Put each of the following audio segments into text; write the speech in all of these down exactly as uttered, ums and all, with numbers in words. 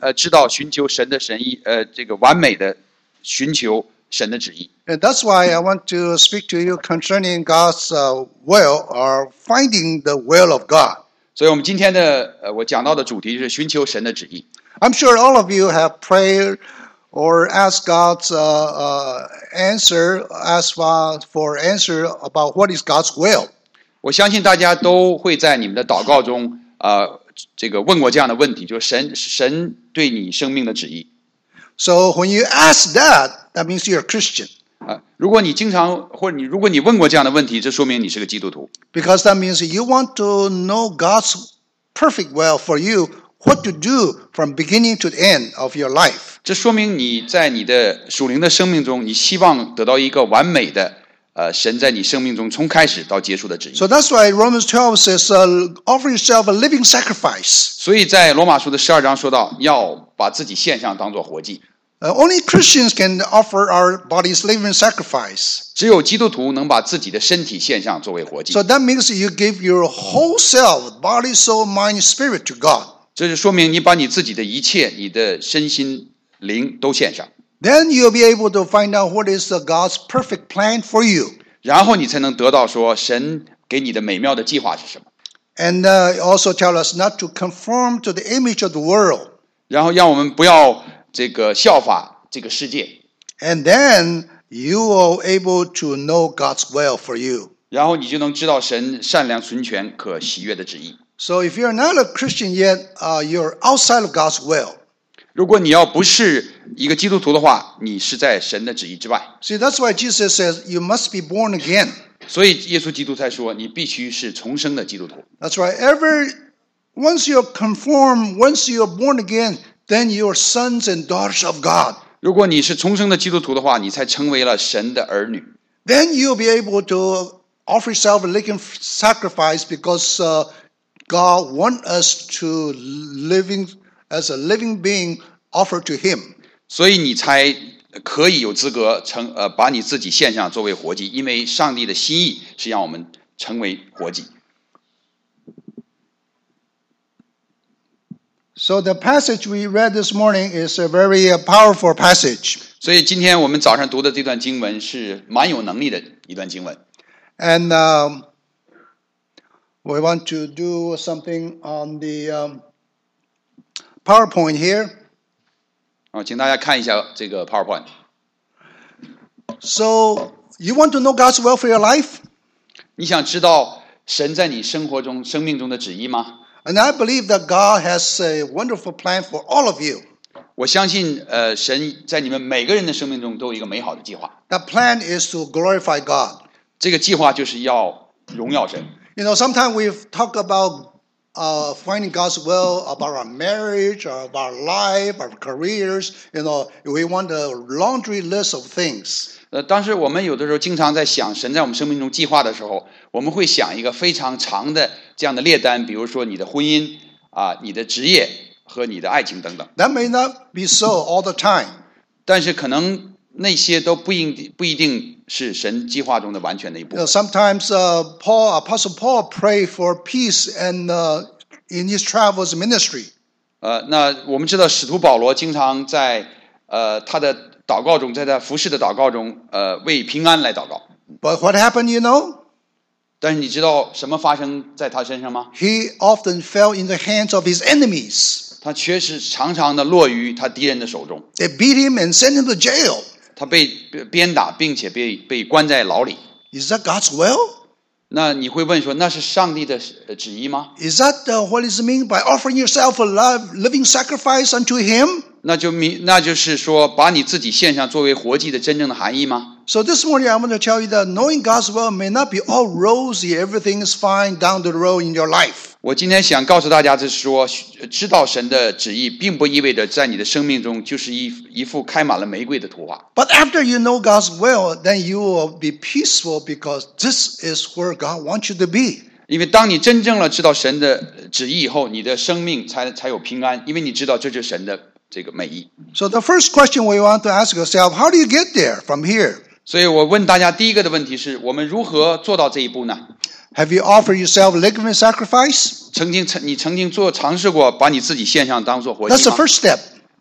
呃知道寻求神的神意，呃这个完美的寻求神的旨意。 And that's why I want to speak to you concerning God's uh, will or finding the will of God. 所以我们今天的呃我讲到的主题是寻求神的旨意。 I'm sure all of you have prayed or asked God's uh, uh, answer, asked for answer about what is God's will. 我相信大家都会在你们的祷告中呃这个问过这样的问题，就是神神对你生命的旨意。 So when you ask that, that means you're a Christian. 啊，如果你经常或者你如果你问过这样的问题，这说明你是个基督徒。 Because that means you want to know God's perfect will for you, what to do from beginning to the end of your life. 这说明你在你的属灵的生命中，你希望得到一个完美的呃神在你生命中从开始到结束的旨意。 So that's why Romans twelve says, uh, offer yourself a living sacrifice. 所以在罗马书的十二章说到，要把自己献上当作活祭。 Uh, only Christians can offer our bodies living sacrifice. 只有基督徒能把自己的身体献上作为活祭。 So that means you give your whole self, body, soul, mind, spirit to God. 这就说明你把你自己的一切，你的身心灵都献上， Then you'll be able to find out what is the God's perfect plan for you. 然后你才能得到说神给你的美妙的计划是什么。 And uh, also tell us not to conform to the image of the world. 然后让我们不要这个效法这个世界， And then you are able to know God's will for you. 然后你就能知道神善良、纯全、可喜悦的旨意。 So if you're not a Christian yet, uh, you're outside of God's will. 如果你要不是一个基督徒的话，你是在神的旨意之外。 See, that's why Jesus says you must be born again. 所以耶稣基督才说，你必须是重生的基督徒。 That's right. Every once you're conformed, once you're born again, then you're sons and daughters of God. 如果你是重生的基督徒的话，你才成为了神的儿女。 Then you'll be able to offer yourself a living sacrifice because uh, God wants us to living as a living being offered to Him. 所以你才可以有资格成呃把你自己献上作为活祭，因为上帝的心意是让我们成为活祭。 So the passage we read this morning is a very uh, powerful passage. 所以今天我们早上读的这段经文是蛮有能力的一段经文。 And um, we want to do something on the um, PowerPoint here. 啊，请大家看一下这个 PowerPoint。 So you want to know God's will for your life? 你想知道神在你生活中、生命中的旨意吗？ And I believe that God has a wonderful plan for all of you. 我相信，呃，神在你们每个人的生命中都有一个美好的计划。 That plan is to glorify God. 这个计划就是要荣耀神。 You know, sometimes we talk about uh, finding God's will about our marriage, or about our life, our careers. You know, we want a laundry list of things. 呃，当时我们有的时候经常在想神在我们生命中计划的时候，我们会想一个非常长的这样的列单，比如说你的婚姻啊、你的职业和你的爱情等等。 That may not be so all the time. 但是可能那些都不一定不一定是神计划中的完全的一部 You know, 分。 sometimes uh, Paul, Apostle Paul, prayed for peace and uh, in his travels ministry. 呃，那我们知道使徒保罗经常在呃他的祷告中，在他服侍的祷告中，呃为平安来祷告。 But what happened, you know? 但是你知道什么发生在他身上吗？ He often fell in the hands of his enemies. 他确实常常的落于他敌人的手中， They beat him and sent him to jail. 他被鞭打，并且被被关在牢里。 Is that God's will? 那你会问说，那是上帝的旨意吗？ Is that uh, what is mean by offering yourself a live, living sacrifice unto Him? 那就明，那就是说，把你自己献上作为活祭的真正的含义吗？ So this morning I want to tell you that knowing God's will may not be all rosy, everything is fine down the road in your life. 我今天想告诉大家，就是说，知道神的旨意，并不意味着在你的生命中就是一一幅开满了玫瑰的图画。 But after you know God's will, then you will be peaceful because this is where God wants you to be. 因为当你真正了知道神的旨意以后，你的生命才才有平安，因为你知道这就是神的这个美意。 So the first question we want to ask ourselves, how do you get there from here? 所以我问大家第一个的问题是，我们如何做到这一步呢？ Have you offered yourself a living sacrifice? 曾经曾你曾经做尝试过把你自己献上当做活祭 That's the 吗？ first step.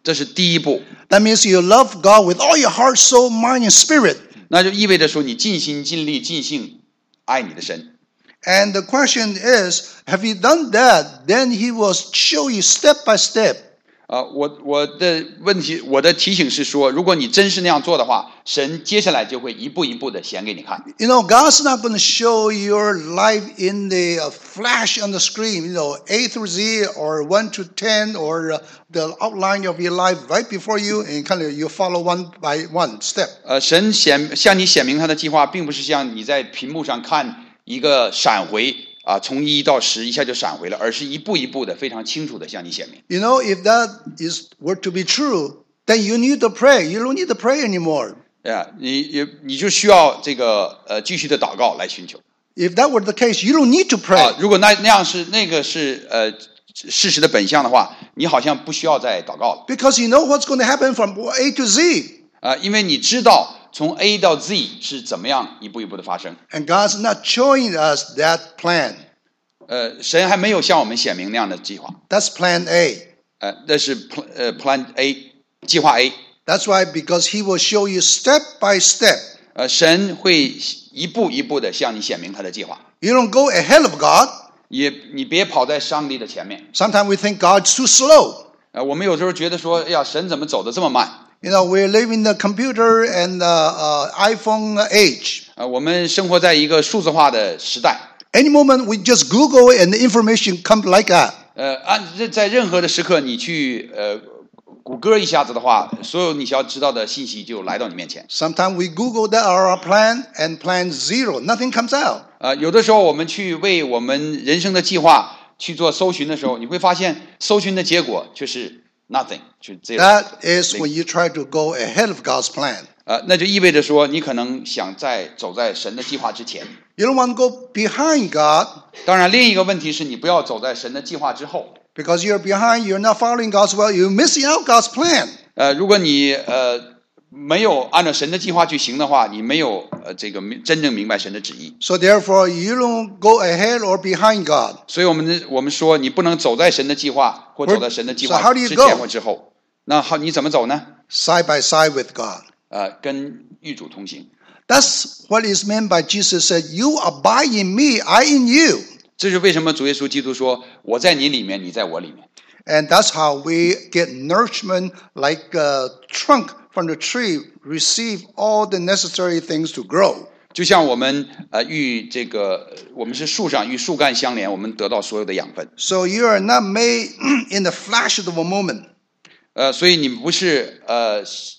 这是第一步。 That means you love God with all your heart, soul, mind, and spirit. 那就意味着说你尽心尽力尽性爱你的神。 And the question is, have you done that? Then he will show you step by step. 啊、我我的问题，我的提醒是说，如果你真是那样做的话，神接下来就会一步一步的显给你看。 You know, God's not going to show your life in the uh, flash on the screen, you know, A through Z or one to ten or uh, the outline of your life right before you, and kind of you follow one by one step. 呃，神显向你显明他的计划，并不是像你在屏幕上看一个闪回啊，从一到十一下就闪回了，而是一步一步的非常清楚的向你显明。 You know, if that is were to be true, then you need to pray. You don't need to pray anymore. 对啊，你你你就需要这个呃继续的祷告来寻求。 If that were the case, you don't need to pray. 啊，如果那那样是那个是呃事实的本相的话，你好像不需要再祷告了。 Because you know what's going to happen from A to Z. 啊，因为你知道从 A 到 Z 是怎么样一步一步的发生。 And God's not showing us that plan. 呃，神还没有向我们显明那样的计划。 That's plan A. 呃，那是 Plan 呃 Plan A 计划 A。 That's why, because he will show you step by step. 呃，神会一步一步的向你显明他的计划。 You don't go ahead of God. 也你别跑在上帝的前面。 Sometimes we think God's too slow. 呃，我们有时候觉得说，哎呀，神怎么走得这么慢？ You know, we're living in the computer and uh, uh, iPhone age. 呃，我们生活在一个数字化的时代。 Any moment we just Google and the information comes like that. 呃，按在任何的时刻，你去呃谷歌一下子的话，所有你需要知道的信息就来到你面前。 Sometimes we Google that our plan and plan zero. Nothing comes out. 呃，有的时候我们去为我们人生的计划去做搜寻的时候，你会发现搜寻的结果却是 nothing， 就是 zero。 That is when you try to go ahead of God's plan. 呃，那就意味着说，你可能想在走在神的计划之前。 You don't want to go behind God 当然，另一个问题是你不要走在神的计划之后。 because you're behind, you're not following God's will, you're missing out God's plan. 呃，如果你呃没有按照神的计划去行的话，你没有呃这个真正明白神的旨意。 So therefore, you don't go ahead or behind God. 所以我们我们说，你不能走在神的计划，或走在神的计 So how 划 do you 之 go? 前或之后。那好，你怎么走呢？ Side by side with God. 呃，跟与主同行。 That's what is meant by Jesus said, you abide in me, I in you. 这是为什么主耶稣基督说：“我在你里面，你在我里面。” And that's how we get nourishment like a trunk from the tree, receive all the necessary things to grow. 就像我们呃与这个我们是树上与树干相连，我们得到所有的养分。 So you are not made in the flash of a moment. 呃，所以你不是呃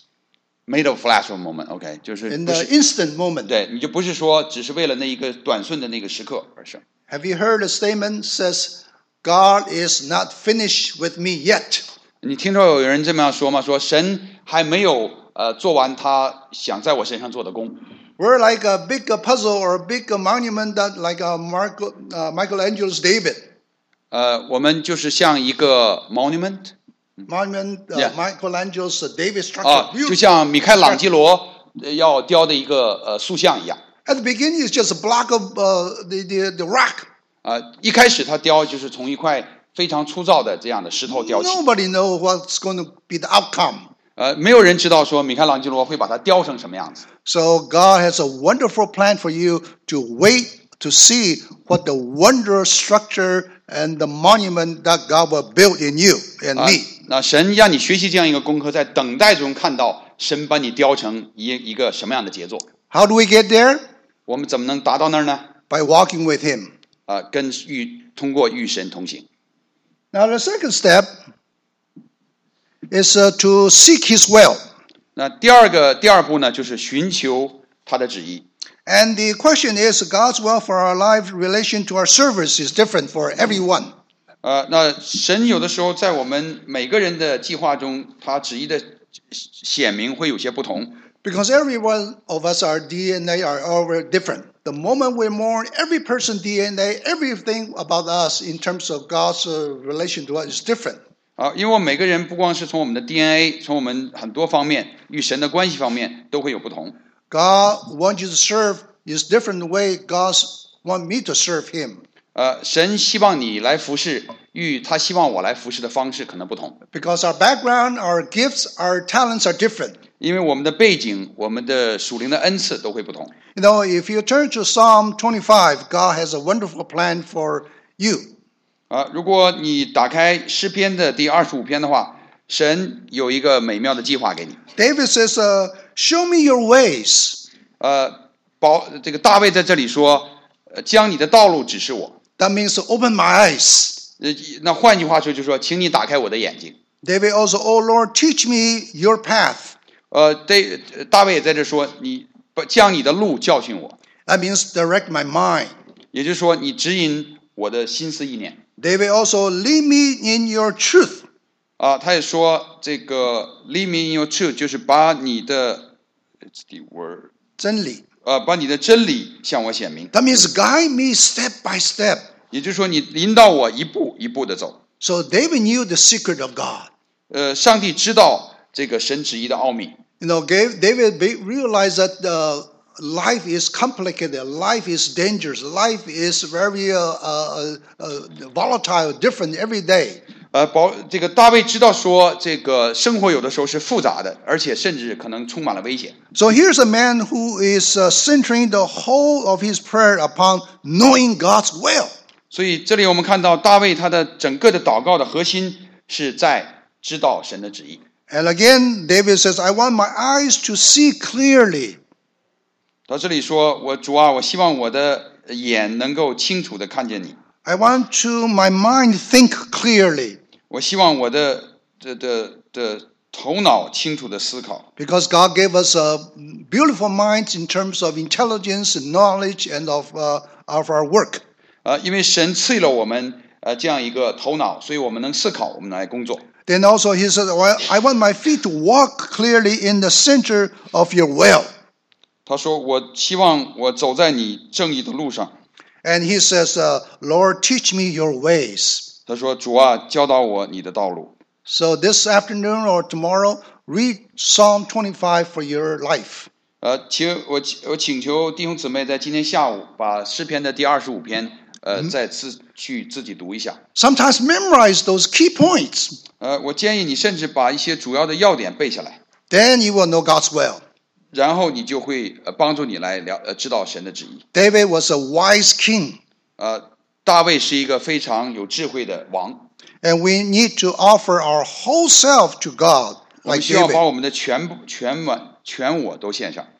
made of flash of a moment，OK，、okay? 就是不 In the 是 instant moment. 对，你就不是说只是为了那一个短瞬的那个时刻而生。 Have you heard a statement says, God is not finished with me yet? 你听说有人这么样说吗？说神还没有呃做完他想在我身上做的工。 We're like a big puzzle or a big monument that like a Marco, uh, Michelangelo's David. 呃，我们就是像一个 monument Monument, uh, Yeah. Michelangelo's David structure. 啊，就 Beautiful. 像米开朗基罗呃要雕的一个呃塑像一样。 At the beginning, it's just a block of uh, the, the, the rock. 啊，一开始他雕就是从一块非常粗糙的这样的石头雕起。 Nobody knows what's going to be the outcome. 呃，没有人知道说米开朗基罗会把它雕成什么样子。 So God has a wonderful plan for you to wait to see what the wondrous structure and the monument that God will build in you and 啊 me.， 那神让你学习这样一个功课，在等待中看到神把你雕成一一个什么样的杰作。 How do we get there? 我们怎么能达到那儿呢？ By walking with Him. 啊，跟与通过与神同行。 Now, the second step is uh, to seek His will. 那第二个第二步呢，就是寻求他的旨意。 And the question is, God's will for our life relation to our service is different for everyone. 呃，那神有的时候在我们每个人的计划中，他旨意的显明会有些不同。 Because every one of us, our D N A are all very different. The moment we're born, every person's D N A, everything about us in terms of God's uh, relation to us is different. 啊，因为我们每个人不光是从我们的 D N A， 从我们很多方面与神的关系方面都会有不同。 God wants you to serve is different way God wants me to serve Him. 呃，神希望你来服侍，与他希望我来服侍的方式可能不同， Because our background, our gifts, our talents are different. 因为我们的背景、我们的属灵的恩赐都会不同。 You know, if you turn to Psalm twenty-five, God has a wonderful plan for you. 啊，如果你打开诗篇的第二十五篇的话，神有一个美妙的计划给你。 David says, uh, show me your ways. 呃，保这个大卫在这里说，呃，将你的道路指示我。 That means to open my eyes. 呃，那换句话说，就是说，请你打开我的眼睛。 David also, oh Lord, teach me your path. 呃，对，大卫也在这说，你将你的路教训我， That means direct my mind. 也就是说，你指引我的心思意念。 David also, lead me in your truth. 啊，他也说这个 lead me in your truth， 就是把你的 it's the word， 真理。 呃，把你的真理向我显明。 That means guide me step by step. 也就是说，你引导我一步一步的走。 So David knew the secret of God. 呃，上帝知道这个神旨意的奥秘。 You know, David realized that uh, life is complicated, life is dangerous, life is very uh, uh, uh, volatile, different every day. 呃，保这个大卫知道说，这个生活有的时候是复杂的，而且甚至可能充满了危险。 So here's a man who is uh, centering the whole of his prayer upon knowing God's will. 所以这里我们看到大卫他的整个的祷告的核心是在知道神的旨意。 And again, David says, I want my eyes to see clearly. 到这里说，我主啊，我希望我的眼能够清楚的看见你， I want to my mind think clearly. 我希望我的的的的头脑清楚的思考。 Because God gave us a beautiful minds in terms of intelligence and knowledge and of, uh, of our work. 呃，因为神赐予了我们呃这样一个头脑，所以我们能思考，我们来工作。 Then also he said, well, I want my feet to walk clearly in the center of your will. 他说：“我希望我走在你正义的路上。 And he says, uh, Lord, teach me your ways. ” 他说：“主啊，教导我你的道路。” So this afternoon or tomorrow, read Psalm twenty-five for your life. 呃，请我我请求弟兄姊妹在今天下午把诗篇的第二十五篇，呃，再自去自己读一下。 Sometimes memorize those key points. 呃，我建议你甚至把一些主要的要点背下来， Then you will know God's will. 然后你就会呃帮助你来了呃知道神的旨意。 David was a wise king. 呃，大卫是一个非常有智慧的王， And we need to offer our whole self to God, 我们 like 需要把 David. 我们的全部、全完、全我都献上。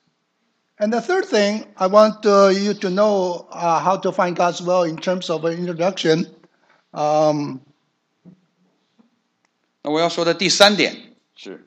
And the third thing, I want uh, you to know uh, how to find God's will in terms of an introduction. Um, 那我要说的第三点是，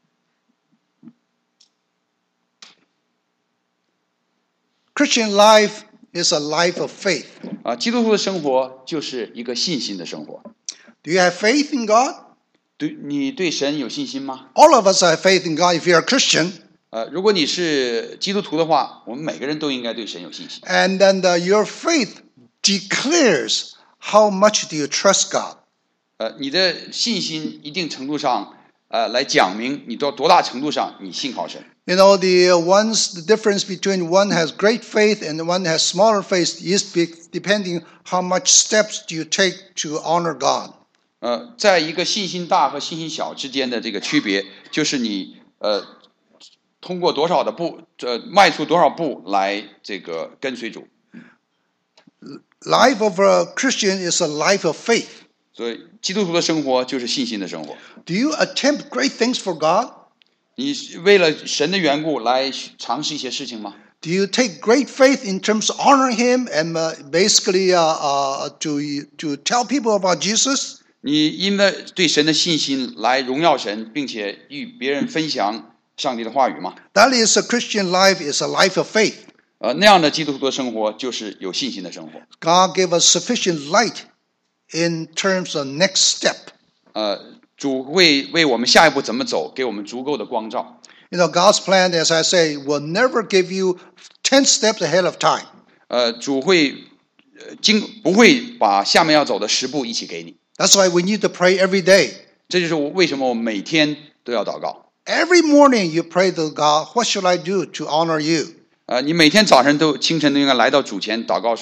Christian life is a life of faith. 啊，基督徒的生活就是一个信心的生活。 Do you have faith in God? 对，你对神有信心吗？ All of us have faith in God if you're a Christian. 呃，如果你是基督徒的话，我们每个人都应该对神有信心。 And then the, your faith declares how much do you trust God. 呃，你的信心一定程度上，呃，来讲明你到多大程度上你信靠神。 You know, the one's the difference between one has great faith and one has smaller faith is be, depending how much steps do you take to honor God. 呃，在一个信心大和信心小之间的这个区别，就是你呃通过多少的步，呃迈出多少步来这个跟随主。 Life of a Christian is a life of faith. 所以基督徒的生活就是信心的生活。 Do you attempt great things for God? 你为了神的缘故来尝试一些事情吗？ Do you take great faith in terms of honoring Him and uh, basically uh, uh, to, to tell people about Jesus? 你因为对神的信心来荣耀神，并且与别人分享上帝的话语吗？ That is a Christian life, is a life of faith. 呃，那样的基督徒的生活就是有信心的生活。 God gave us sufficient light in terms of next step. 呃，主会为我们下一步怎么走，给我们足够的光照。 You know, God's plan, as I say, will never give you ten steps ahead of time. 呃，主会呃经不会把下面要走的十步一起给你。 That's why we need to pray every day. 这就是我为什么我们每天都要祷告。 Every morning you pray to God, what should I do to honor you? 呃，你每天早晨都清晨都应该来到主前祷告说，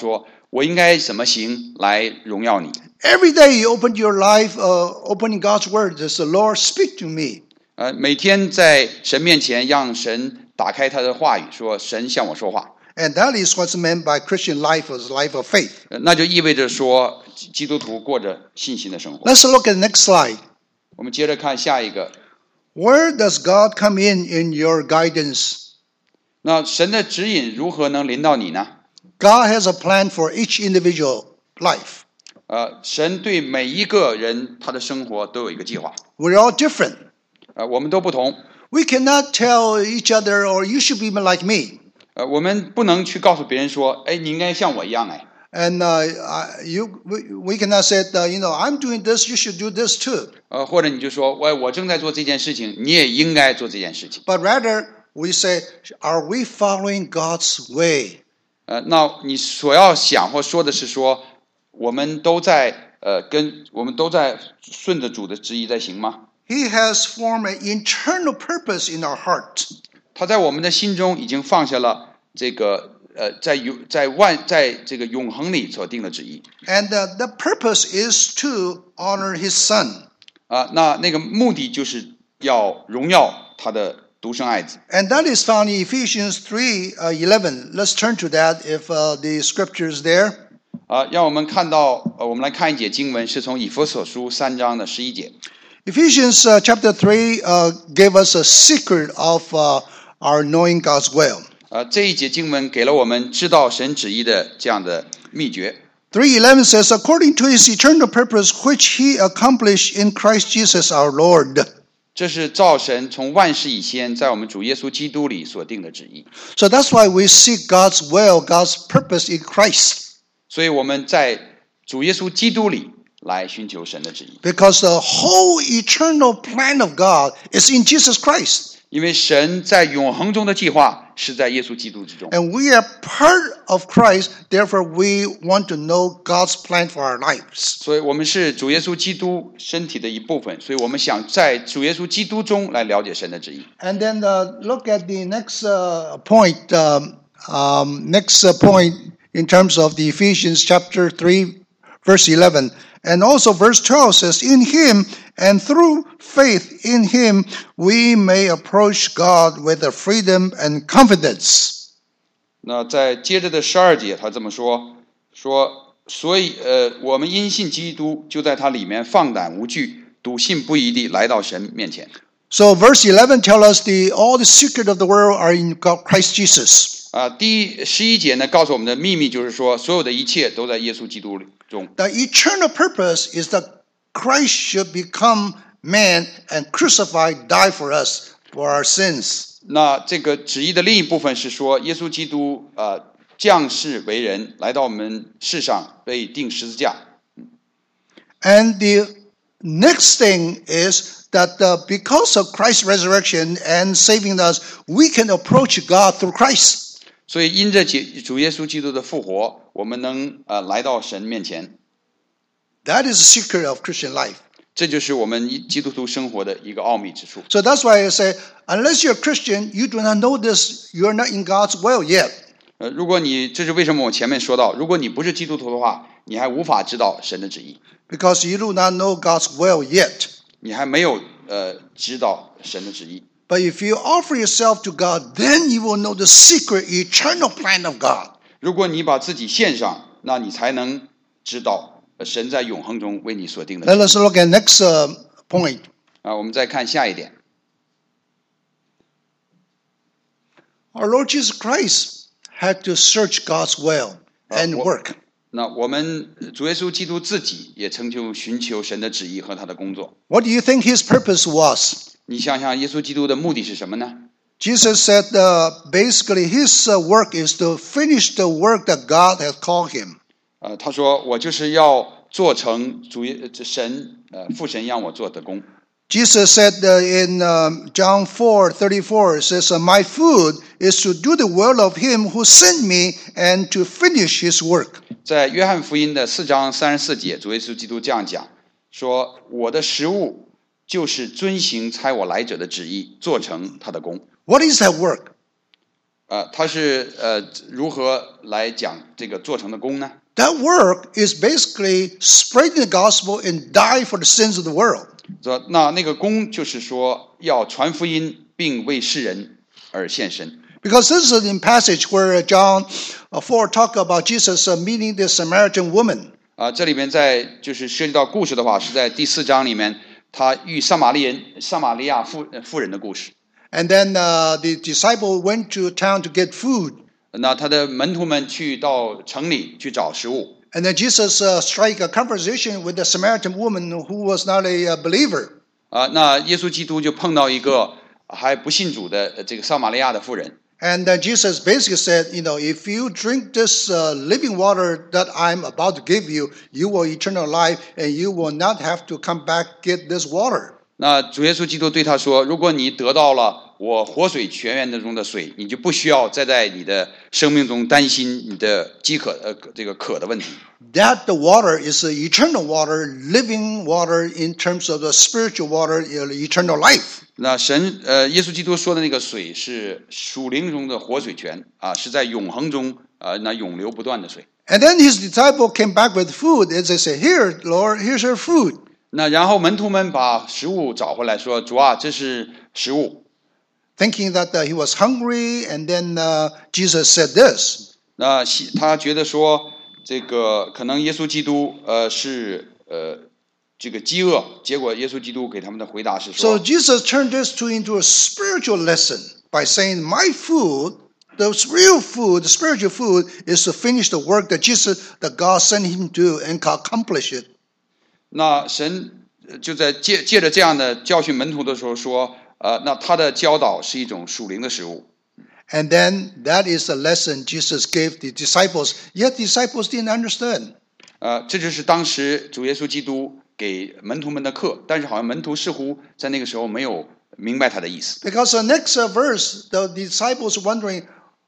我应该怎么行来荣耀你。 Every day you open your life, uh, opening God's word, says, the Lord speak to me. 呃，每天在神面前让神打开他的话语，说神向我说话。 And that is what's meant by Christian life as life of faith. 呃那就意味着说，基督徒过着信心的生活。 Let's look at the next slide. 我们接着看下一个。 Where does God come in in your guidance? 那神的指引如何能临到你呢？ God has a plan for each individual life. 呃，神对每一个人他的生活都有一个计划。 We're all different. 呃，我们都不同。 We cannot tell each other, or you should be like me. 呃，我们不能去告诉别人说，哎，你应该像我一样哎。 And uh, uh, you, we, we cannot say, uh, you know, I'm doing this, you should do this too. 呃，或者你就说，喂，我正在做这件事情，你也应该做这件事情。 But rather, we say, are we following God's way? 呃，那你所要想或说的是说，我们都在呃跟我们都在顺着主的旨意在行吗？ He has formed an internal purpose in our heart. 他在我们的心中已经放下了这个呃在永在万在这个永恒里所定的旨意。 And uh, the purpose is to honor his son. 啊，那那个目的就是要荣耀他的独生爱子。 And that is found in Ephesians three eleven. Let's turn to that if uh, the scripture is there. 啊，让我们看到，呃，我们来看一节经文，是从以弗所书三章的十一节。 Ephesians uh, chapter three uh, gave us a secret of uh, our knowing God's will. 呃，这一节经文给了我们知道神旨意的这样的秘诀。 three eleven says, according to his eternal purpose, which he accomplished in Christ Jesus our Lord. 这是照神从万事以先在我们主耶稣基督里所定的旨意。 So that's why we seek God's will, God's purpose in Christ. 所以我们在主耶稣基督里来寻求神的旨意。 Because the whole eternal plan of God is in Jesus Christ. 因为神在永恒中的计划是在耶稣基督之中。 And we are part of Christ, therefore we want to know God's plan for our lives. 所以我们是主耶稣基督身体的一部分，所以我们想在主耶稣基督中来了解神的旨意。 And then uh, look at the next uh, point, um, um, next uh, point in terms of the Ephesians chapter three, verse eleven. And also verse twelve says, in him and through faith in him, we may approach God with a freedom and confidence. 那在接着的十二节，他这么说：说，所以呃，我们因信基督，就在他里面放胆无惧，笃信不疑地来到神面前。 So verse eleven tells us the all the secret of the world are in God, Christ Jesus. 啊，第十一节呢，告诉我们的秘密就是说，所有的一切都在耶稣基督里中。 The eternal purpose is that Christ should become man and crucified, die for us for our sins. 那这个旨意的另一部分是说，耶稣基督呃降世为人，来到我们世上被钉十字架。 And the next thing is that uh, because of Christ's resurrection and saving us, we can approach God through Christ. 所以因着主耶稣基督的复活，我们能呃来到神面前。 That is the secret of Christian life. 这就是我们基督徒生活的一个奥秘之处。 So that's why I say, unless you're a Christian, you do not know this. You're not in God's will yet. 呃，如果你这是为什么我前面说到，如果你不是基督徒的话，你还无法知道神的旨意， Because you do not know God's will yet. 你还没有呃知道神的旨意。 But if you offer yourself to God, then you will know the secret, eternal plan of God. 如果你把自己献上，那你才能知道神在永恒中为你所定的旨 Let 意。 us look at next uh, point. 啊，我们再看下一点。 Our Lord Jesus Christ had to search God's will and Uh, work. 那我们主耶稣基督自己也曾经寻求神的旨意和他的工作。 What do you think his purpose was? 你想想，耶稣基督的目的是什么呢？ Jesus said uh, basically his uh, work is to finish the work that God has called him. 呃，他说：“我就是要做成主耶神呃父神让我做的工。” Jesus said uh, in um, John four thirty-four, it says, my food is to do the will of him who sent me and to finish his work. 在约翰福音的四章三十四节，主耶稣基督这样讲说：“我的食物就是遵行差我来者的旨意，做成他的工。” What is that work? 呃，他是呃如何来讲这个做成的工呢？ That work is basically spreading the gospel and die for the sins of the world. 说那那个工就是说要传福音，并为世人而献身。 Because this is in passage where John four talk about Jesus meeting the Samaritan woman. 啊，这里边在就是涉及到故事的话，是在第四章里面，他遇撒玛利人、撒玛利亚妇妇人的故事。 And then uh, the disciple went to town to get food. 那他的门徒们去到城里去找食物。 And then Jesus uh, strike a conversation with the Samaritan woman who was not a uh, believer. 啊，那耶稣基督就碰到一个还不信主的这个撒玛利亚的妇人。 And uh, Jesus basically said, you know, if you drink this uh, living water that I'm about to give you, you will eternal life and you will not have to come back get this water. 那主耶稣基督对他说：“如果你得到了我活水泉源中的水，你就不需要再在你的生命中担心你的饥渴呃这个渴的问题。” That the water is the eternal water, living water in terms of the spiritual water, eternal life. 那神呃，耶稣基督说的那个水是属灵中的活水泉啊，是在永恒中啊、呃、那永流不断的水。 And then his disciple came back with food. And they said, "Here, Lord, here's your food." 那然后门徒们把食物找回来说：“主啊，这是食物。” Thinking that uh, he was hungry, and then uh, Jesus said this. 那他觉得说，这个可能耶稣基督呃是呃这个饥饿，结果耶稣基督给他们的回答是 So 说， Jesus turned this to into a spiritual lesson by saying, "My food, the real food, the spiritual food, is to finish the work that Jesus, that God sent him to do and accomplish it." 那神就在借借着这样的教训门徒的时候说，呃，那他的教导是一种属灵的食物。 And then that is the lesson Jesus gave the disciples. Yet the disciples didn't understand. 呃，这就是当时主耶稣基督给门徒们的课，但是好像门徒似乎在那个时候没有明白他的意思。 Because the next uh, verse, the disciples were wondering,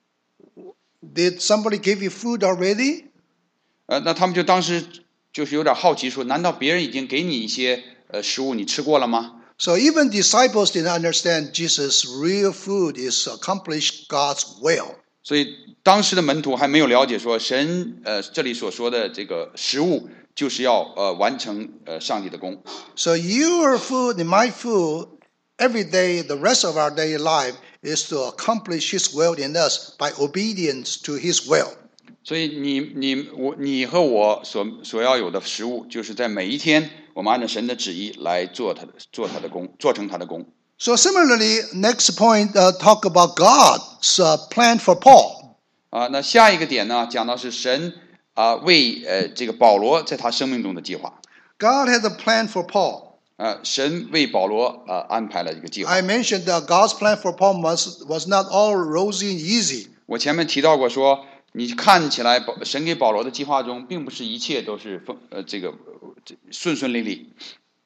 did somebody give you food already? 呃，那他们就当时就是有点好奇说，难道别人已经给你一些呃食物，你吃过了吗？ So even disciples didn't understand Jesus' real food is to accomplish God's will. 所以当时的门徒还没有了解说，神呃这里所说的这个食物就是要呃完成呃上帝的功。 So your food and my food, every day, the rest of our daily life, is to accomplish His will in us by obedience to His will. 所以你你我你和我所所要有的食物，就是在每一天我们按照神的旨意来做他的做他的工，做成他的工。 So similarly, next point uh, talk about God's uh, plan for Paul. 啊，那下一个点呢，讲到是神啊为呃这个保罗在他生命中的计划。 God had a plan for Paul. 呃，神为保罗呃安排了一个计划。 I mentioned that God's plan for Paul was, was not all rosy and easy. 我前面提到过说，你看起来保神给保罗的计划中，并不是一切都是丰呃这个呃这顺顺利利。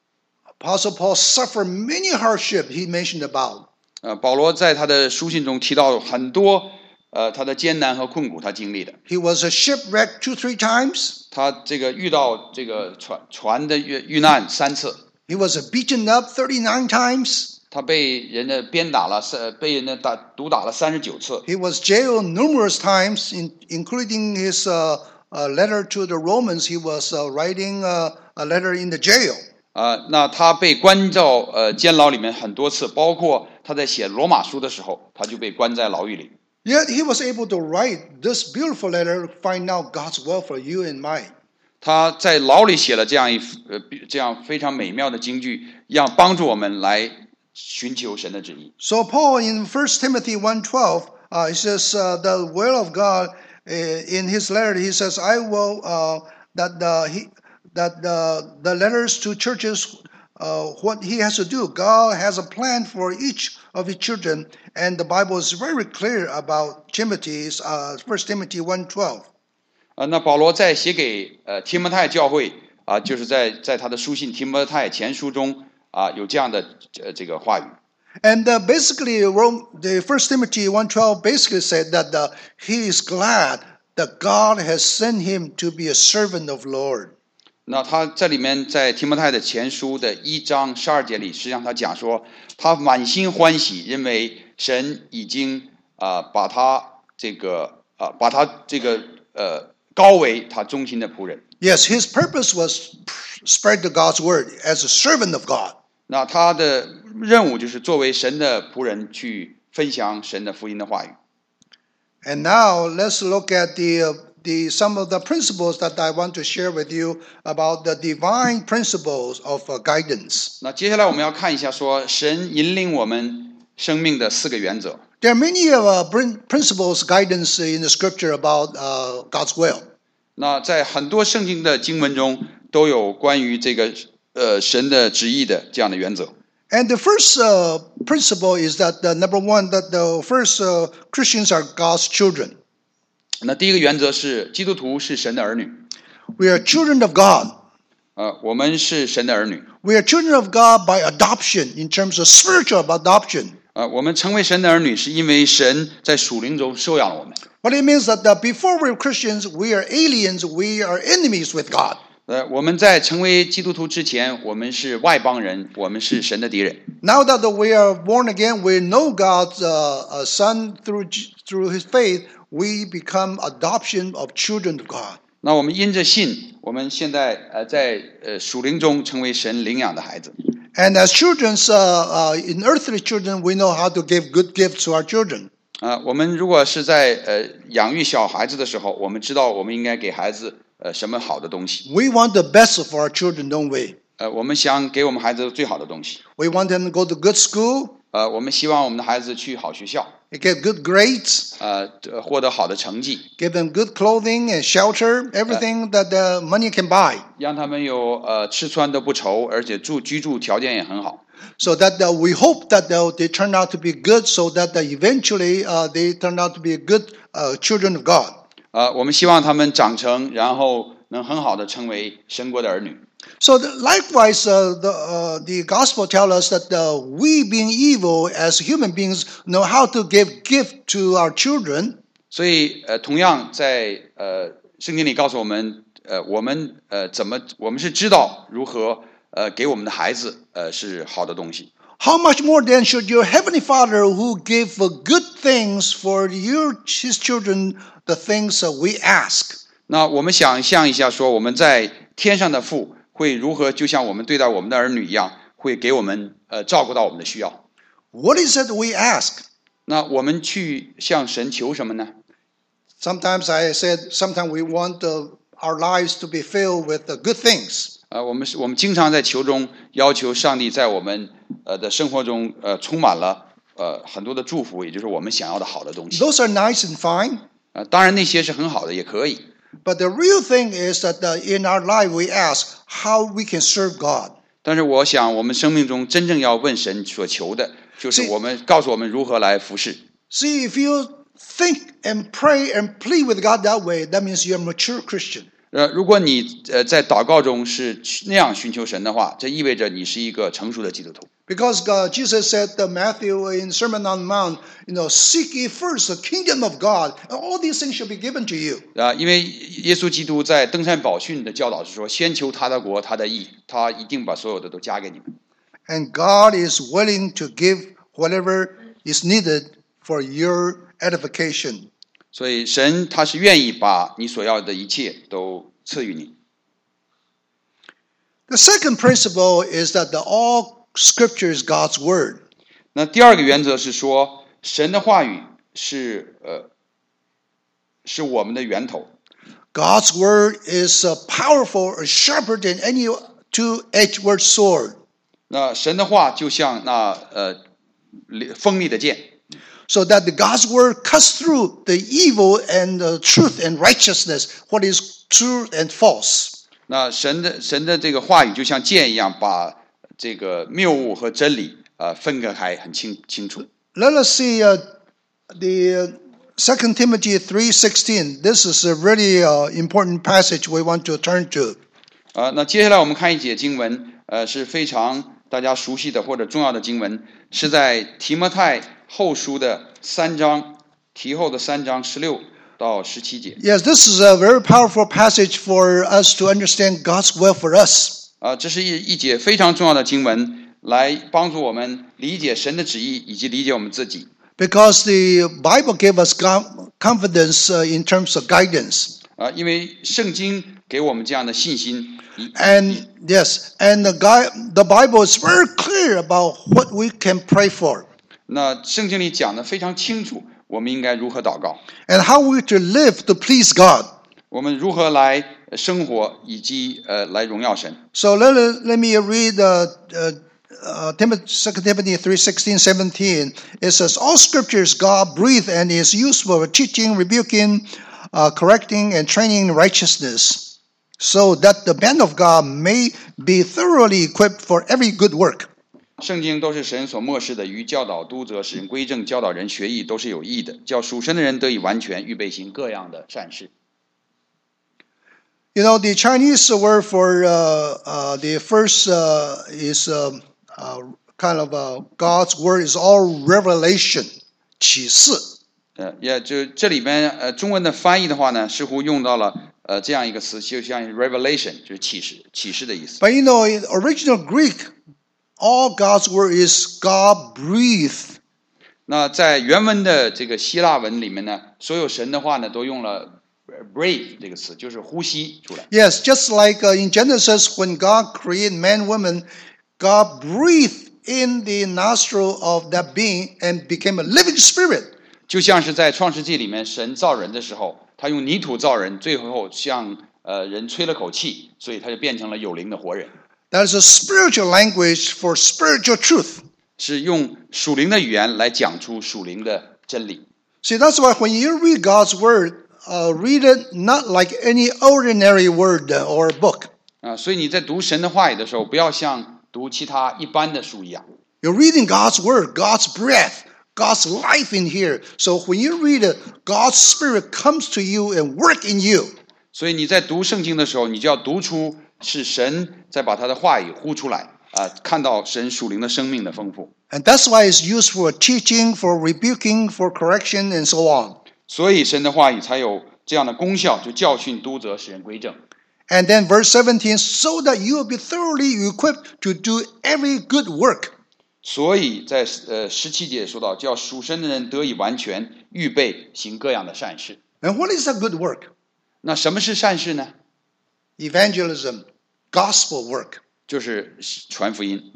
Apostle Paul suffered many hardships he mentioned about. 呃，保罗在他的书信中提到很多呃他的艰难和困苦，他经历的。 He was a shipwrecked two, three times. 他这个遇到这个船船的遇遇难三次， He was beaten up thirty-nine times. 他被人的鞭打了三，被人的打毒打了三十九次。 He was jailed numerous times, in, including his uh, uh, letter to the Romans. He was uh, writing uh, a letter in the jail. 呃，那他被关到呃监牢里面很多次，包括他在写罗马书的时候，他就被关在牢狱里。 Yet he was able to write this beautiful letter, find out God's will for you and mine. 他在牢里写了这样一呃这样非常美妙的金句，让帮助我们来寻求神的旨意。 So Paul in First Timothy one twelve, uh, he says uh, the will of God uh, in his letter. He says, "I will uh, that the he that the the letters to churches, uh, what he has to do. God has a plan for each of his children, and the Bible is very clear about Timothy's uh, First Timothy one twelve." 呃，那保罗在写给呃提摩太教会啊、就是在在他的书信提摩太前书中啊、有这样的呃这个话语。 And uh, basically, Rome, the First Timothy one twelve basically said that uh, he is glad that God has sent him to be a servant of Lord. 那他这里面在提摩太的前书的一章十二节里，实际上他讲说，他满心欢喜，因为神已经啊、把他这个啊、把他这个呃高为他忠心的仆人。 Yes, his purpose was spread the God's word as a servant of God. 那他的任务就是作为神的仆人去分享神的福音的话语。 And now let's look at the uh, the some of the principles that I want to share with you about the divine principles of uh, guidance. 那接下来我们要看一下说神引领我们生命的四个原则。 There are many uh, prin- principles, guidance in the scripture about uh, God's will. 那在很多圣经的经文中都有关于这个呃神的旨意的这样的原则。 And the first uh, principle is that uh, number one, that the first uh, Christians are God's children. 那第一个原则是基督徒是神的儿女。 We are children of God. 呃，我们是神的儿女。 We are children of God by adoption, in terms of spiritual adoption. 呃，我们成为神的儿女，是因为神在属灵中收养了我们。 What it means that uh, before we're Christians, we are aliens, we are enemies with God. 呃，我们在成为基督徒之前，我们是外邦人，我们是神的敌人。 Now that we are born again, we know God's uh, uh, Son through through His faith. We become adoption of children of God. 那我们因着信，我们现在呃在呃属灵中成为神领养的孩子。 And as children, uh, uh, in earthly children, we know how to give good gifts to our children. 啊、我们如果是在呃养育小孩子的时候，我们知道我们应该给孩子呃什么好的东西。 We want the best for our children, don't we? 呃，我们想给我们孩子最好的东西。 We want them to go to good school, 呃，我们希望我们的孩子去好学校， get good grades, 呃，呃获得好的成绩， give them good clothing and shelter, everything that the money can buy, 让他们有呃吃穿都不愁，而且住居住条件也很好。 so that uh, we hope that uh, they turn out to be good, so that uh, eventually uh, they turn out to be good uh, children of God. 呃，我们希望他们长成，然后能很好的成为神国的儿女。 So the, likewise, uh, the uh, the gospel tells us that uh, we, being evil as human beings, know how to give gift to our children. 所以呃，同样在呃圣经里告诉我们，呃，我们呃怎么，我们是知道如何呃给我们的孩子呃是好的东西。 How much more then should your heavenly Father, who gave uh, good things for your his children, the things uh, we ask? 那我们想象一下说，我们在天上的父会如何，就像我们对待我们的儿女一样，会给我们呃照顾到我们的需要。 What is it we ask? 那我们去向神求什么呢？ Sometimes I said, sometimes we want uh, our lives to be filled with uh, good things. 呃，我们是我们经常在求中要求上帝在我们呃的生活中呃充满了呃很多的祝福，也就是我们想要的好的东西。 Those are nice and fine. 呃，当然那些是很好的，也可以。 But the real thing is that uh, in our life we ask how we can serve God. 但是我想，我们生命中真正要问神所求的，就是是我们告诉我们如何来服侍。 See, if you think and pray and plead with God that way, that means you're a mature Christian. 呃，如果你呃在祷告中是那样寻求神的话，这意味着你是一个成熟的基督徒。 Because God, Jesus said to Matthew in Sermon on the Mount, you know, seek ye first the kingdom of God, and all these things shall be given to you. 啊、因为耶稣基督在登山宝训的教导是说，先求他的国，他的义，他一定把所有的都加给你们。 And God is willing to give whatever is needed for your edification. 所以神他是愿意把你所要的一切都赐予你。 The second principle is that the all Scripture is God's word. 那第二个原则是说，神的话语是呃是我们的源头。 God's word is uh, powerful or sharper than any two-edged word sword. 那神的话就像那呃锋利的剑。 So that the God's word cuts through the evil and the truth and righteousness, what is true and false. 那神的神的这个话语就像剑一样，把这个谬误和真理呃分割开，很清清楚。 Let us see uh, the uh, Second Timothy three sixteen. This is a really uh, important passage we want to turn to. 呃，那接下来我们看一节经文，呃，是非常大家熟悉的或者重要的经文，是在提摩太后书的三章，提后的三章十六到十七节。 Yes, this is a very powerful passage for us to understand God's will for us. 啊、这是一一节非常重要的经文，来帮助我们理解神的旨意，以及理解我们自己。 Because the Bible gave us confidence uh, in terms of guidance. 啊，因为圣经给我们这样的信心。 And yes, and the guy, the Bible is very clear about what we can pray for 那圣经里讲的非常清楚，我们应该如何祷告， and how we to live to please God. 我们如何来生活，以及呃来荣耀神。 So let, let me read uh, uh, uh, Timothy, Second Timothy three sixteen seventeen. It says, all scripture is God breathed and is useful for teaching, rebuking, uh, correcting, and training in righteousness, so that the man of God may be thoroughly equipped for every good work. 圣经都是神所默示的，于教导、督责、使人归正、教导人学义，都是有益的，叫属神的人得以完全，预备行各样的善事。 You know, the Chinese word for uh, uh, the first uh, is uh, uh, kind of uh, God's word is all revelation, 启示. 呃，也就这里边呃中文的翻译的话呢，似乎用到了呃这样一个词，就像 revelation， 就是启示、启示的意思。 But you know, in original Greek, all God's word is God breathed. 那在原文的这个希腊文里面呢，所有神的话呢都用了 breathe 这个词，就是呼吸出来。 Yes, just like uh, in Genesis, when God created man, woman, God breathed in the nostril of that being and became a living spirit. 就像是在创世纪里面，神造人的时候，他用泥土造人，最后向呃人吹了口气，所以他就变成了有灵的活人。 That is a spiritual language for spiritual truth. 是用属灵的语言来讲出属灵的真理。 See, that's why when you read God's word, uh, read it not like any ordinary word or book. 啊，所以你在读神的话语的时候，不要像读其他一般的书一样。 You're reading God's word, God's breath, God's life in here. So when you read it, God's spirit comes to you and work in you. 所以你在读圣经的时候，你就要读出是神在把他的话语呼出来啊，看到神属灵的生命的丰富。 And that's why it's used for teaching, for rebuking, for correction, and so on. 所以神的话语才有这样的功效，就教训、督责、使人归正。 And then verse seventeen, so that you will be thoroughly equipped to do every good work. 所以在呃十七节说到，叫属神的人得以完全，预备行各样的善事。 And what is that good work? 那什么是善事呢？ Evangelism, gospel work. 就是传福音，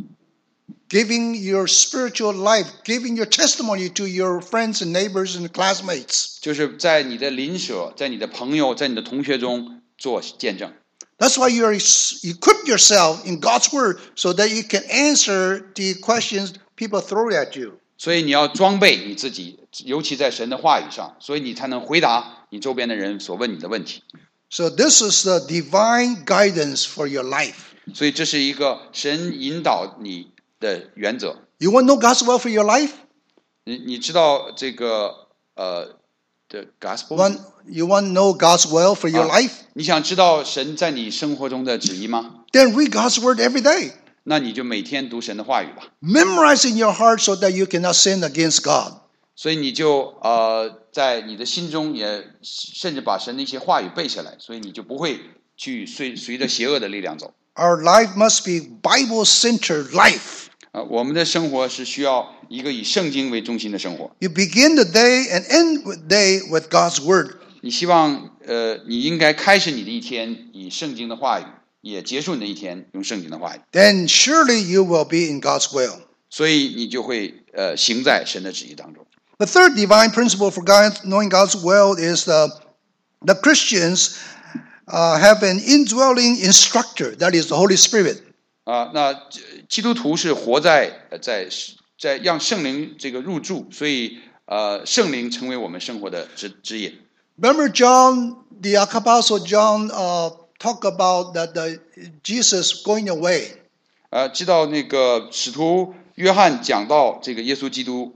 Giving your spiritual life, giving your testimony to your friends and neighbors and classmates. 就是在你的邻舍、在你的朋友、在你的同学中做见证。 That's why you are equip yourself in God's word so that you can answer the questions people throw at you. 所以你要装备你自己，尤其在神的话语上，所以你才能回答你周边的人所问你的问题。 So this is the divine guidance for your life. 所以这是一个神引导你的原则。 You want to know God's will for your life? 你你知道这个呃的 gospel？ Want, you want to know God's will for your 啊 life? 你想知道神在你生活中的旨意吗？ Then read God's word every day. 那你就每天读神的话语吧。 Memorize in your heart so that you cannot sin against God. 所以你就呃在你的心中也甚至把神的一些话语背下来，所以你就不会去随随着邪恶的力量走。 Our life must be Bible-centered life. 啊，我们的生活是需要一个以圣经为中心的生活。 You begin the day and end the day with God's word. 你希望呃，你应该开始你的一天以圣经的话语，也结束你的一天用圣经的话语。 Then surely you will be in God's will. 所以你就会呃行在神的旨意当中。 The third divine principle for God, knowing God's will is the, the Christians uh, have an indwelling instructor, that is the Holy Spirit. 啊，那基督徒是活在呃在在让圣灵这个入住，所以呃圣灵成为我们生活的指指引。 Remember John, the Apostle John uh, talked about that the, Jesus going away. 呃，知道那个使徒约翰讲到这个耶稣基督，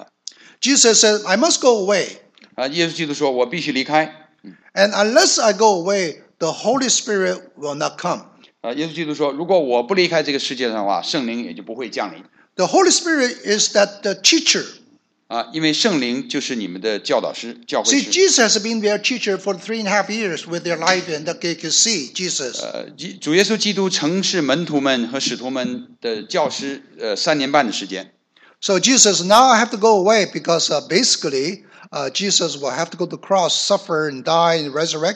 Jesus said, I must go away. 啊，耶稣基督说：“我必须离开。 And unless I go away, the Holy Spirit will not come. ” 啊，耶稣基督说：“如果我不离开这个世界上的话，圣灵也就不会降临。 The Holy Spirit is that the teacher. 啊，因为圣灵就是你们的教导师、教会 See, 师。 Jesus has been their teacher for three and a half years with their life, and that they can see Jesus. 呃，基主耶稣基督曾是门徒们和使徒们的教师，呃，三年半的时间。 So Jesus, now I have to go away because uh, basically uh, Jesus will have to go to the cross, suffer and die and resurrected.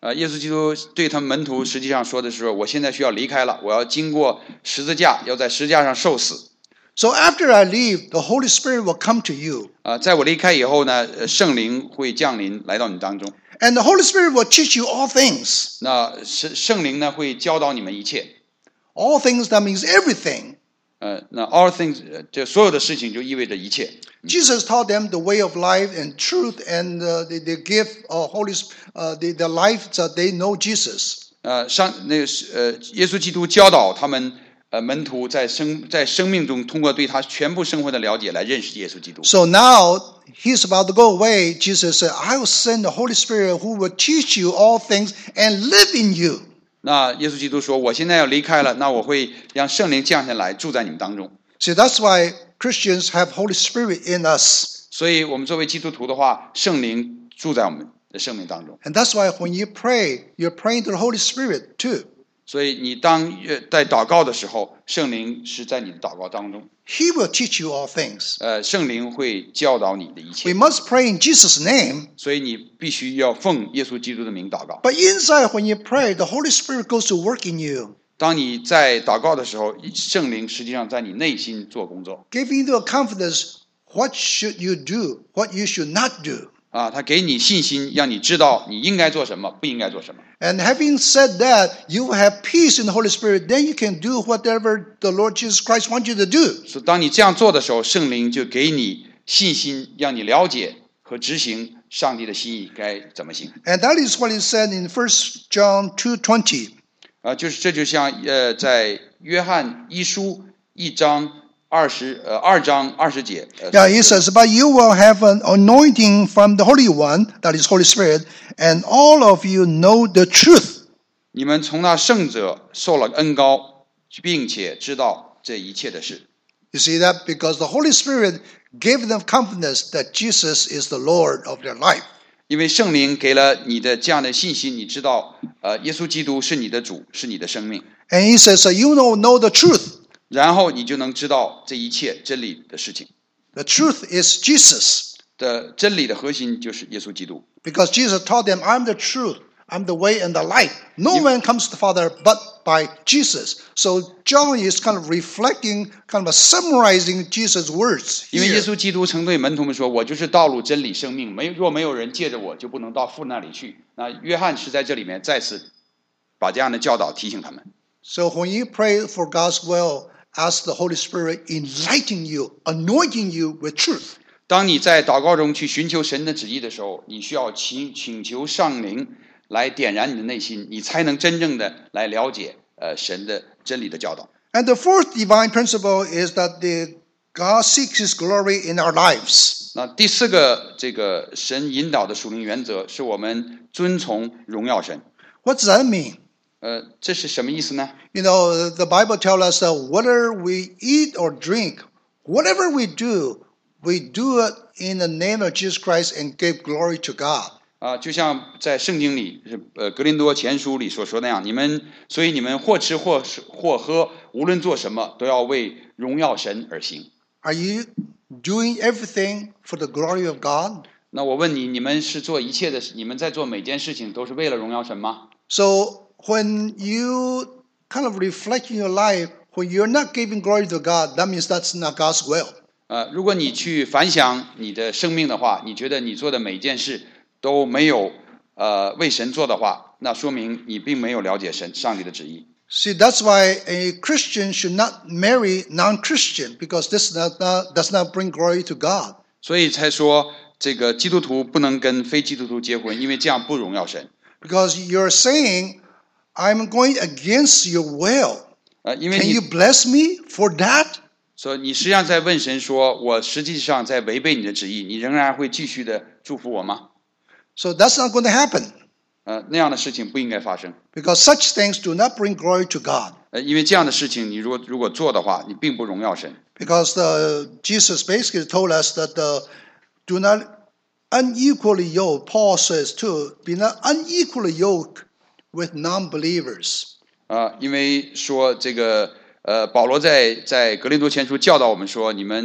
呃，耶稣基督对他们门徒实际上说的是说，我现在需要离开了，我要经过十字架，要在十字架上受死。 So after I leave, the Holy Spirit will come to you. 啊、在我离开以后呢，呃圣灵会降临来到你当中。 And the Holy Spirit will teach you all things. 那圣圣灵呢会教导你们一切。 All things, that means everything. 呃，那 all things 呃这所有的事情就意味着一切。 Jesus taught them the way of life and truth, and uh, they, they give uh, Holy uh, the, the life that they know Jesus. 呃，上那个是呃，耶稣基督教导他们呃门徒在生在生命中通过对他全部生活的了解来认识耶稣基督。 So now he's about to go away. Jesus said, I will send the Holy Spirit who will teach you all things and live in you. 那耶稣基督说：“我现在要离开了，那我会让圣灵降下来，住在你们当中。” See, that's why Christians have Holy Spirit in us. 所以，我们作为基督徒的话，圣灵住在我们的生命当中。 And that's why when you pray, you're praying to the Holy Spirit too. 所以，你当呃在祷告的时候，圣灵是在你的祷告当中。 He will teach you all things. 呃，圣灵会教导你的一 We 切。 must pray in Jesus' name. 所以，你必须要奉耶稣基督的名祷告。 But inside, when you pray, the Holy Spirit goes to work in you, 当你在祷告的时候，圣灵实际上在你内心做工作。 giving you a confidence what should you do, what you should not do. 啊，他给你信心，让你知道你应该做什么，不应该做什么。 And having said that, you have peace in the Holy Spirit, then you can do whatever the Lord Jesus Christ wants you to do. 所以，当你这样做的时候，圣灵就给你信心，让你了解和执行上帝的心意该怎么行。 And that is what is said in First John two twenty. 啊，就是这就像呃，在约翰一书一章二十呃二章二十节。呃 Yeah, it says, but you will have an anointing from the Holy One, that is Holy Spirit, and all of you know the truth. 你们从那圣者受了恩膏，并且知道这一切的事。 You see that? Because the Holy Spirit gave them confidence that Jesus is the Lord of their life. 因为圣灵给了你的这样的信心，你知道，呃，耶稣基督是你的主，是你的生命， And he says, so you know, know the truth. 然后你就能知道这一切真理的事情。 The truth is Jesus. 的真理的核心就是耶稣基督， Because Jesus taught them, I'm the truth, I'm the way and the life. No man comes to the Father but by Jesus. So John is kind of reflecting, kind of summarizing Jesus' words 因为耶 here. 稣基督曾对门徒们说：“我就是道路、真理、生命，没若没有人借着我，就不能到父那里去。”那约翰是在这里面再次把这样的教导提醒他们。 So when you pray for God's will, ask the Holy Spirit enlighten you, anointing you with truth. 当你在祷告中去寻求神的旨意的时候，你需要请请求上灵来点燃你的内心，你才能真正的来了解呃神的真理的教导。 And the fourth divine principle is that the God seeks his glory in our lives. 那第四个这个神引导的属灵原则，是我们遵从荣耀神。 What does that mean? 呃，这是什么意思呢？ You know, the Bible tells us that whether we eat or drink, whatever we do, we do it in the name of Jesus Christ and give glory to God. 啊，就像在圣经里，呃，格林多前书里所说那样，你们所以你们或吃或吃或喝，无论做什么，都要为荣耀神而行。 Are you doing everything for the glory of God? 那我问你，你们是做一切的，你们在做每件事情都是为了荣耀神吗？ So when you kind of reflect in your life, when you're not giving glory to God, that means that's not God's will. 呃，如果你去反想你的生命的话，你觉得你做的每件事都没有呃为神做的话，那说明你并没有了解神上帝的旨意。 See, that's why a Christian should not marry non-Christian, because this does not, does not bring glory to God. 所以才说这个基督徒不能跟非基督徒结婚，因为这样不荣耀神。 Because you're saying, I'm going against your will. 呃，因为 Can 你 you bless me for that? 所以你实际上在问神说，我实际上在违背你的旨意，你仍然会继续的祝福我吗？ So that's not going to happen, 呃，那样的事情不应该发生。 because such things do not bring glory to God. 呃，因为这样的事情，你如果如果做的话，你并不荣耀神。 Because the, Jesus basically told us that the, do not unequally yoke, Paul says too, be not unequally yoked with non-believers. 啊、因为说这个呃，保罗在在格林多前书教导我们说，你们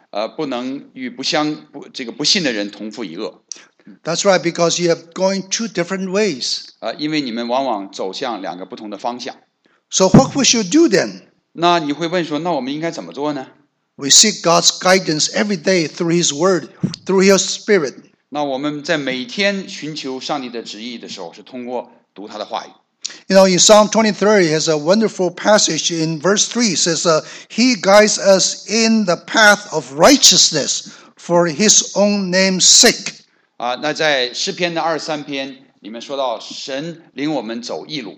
呃，不能与不相不这个不信的人同父一轭。 That's right, because you are going two different ways. 呃，因为你们往往走向两个不同的方向。 So what we should do then? 那你会问说，那我们应该怎么做呢？ We seek God's guidance every day through His Word, through His Spirit. 那我们在每天寻求上帝的旨意的时候，是通过读他的话语。 You know, in Psalm twenty-three, has a wonderful passage in verse three. It says, uh, He guides us in the path of righteousness for His own name's sake. 啊，那在诗篇的二十三篇里面说到，神领我们走义路。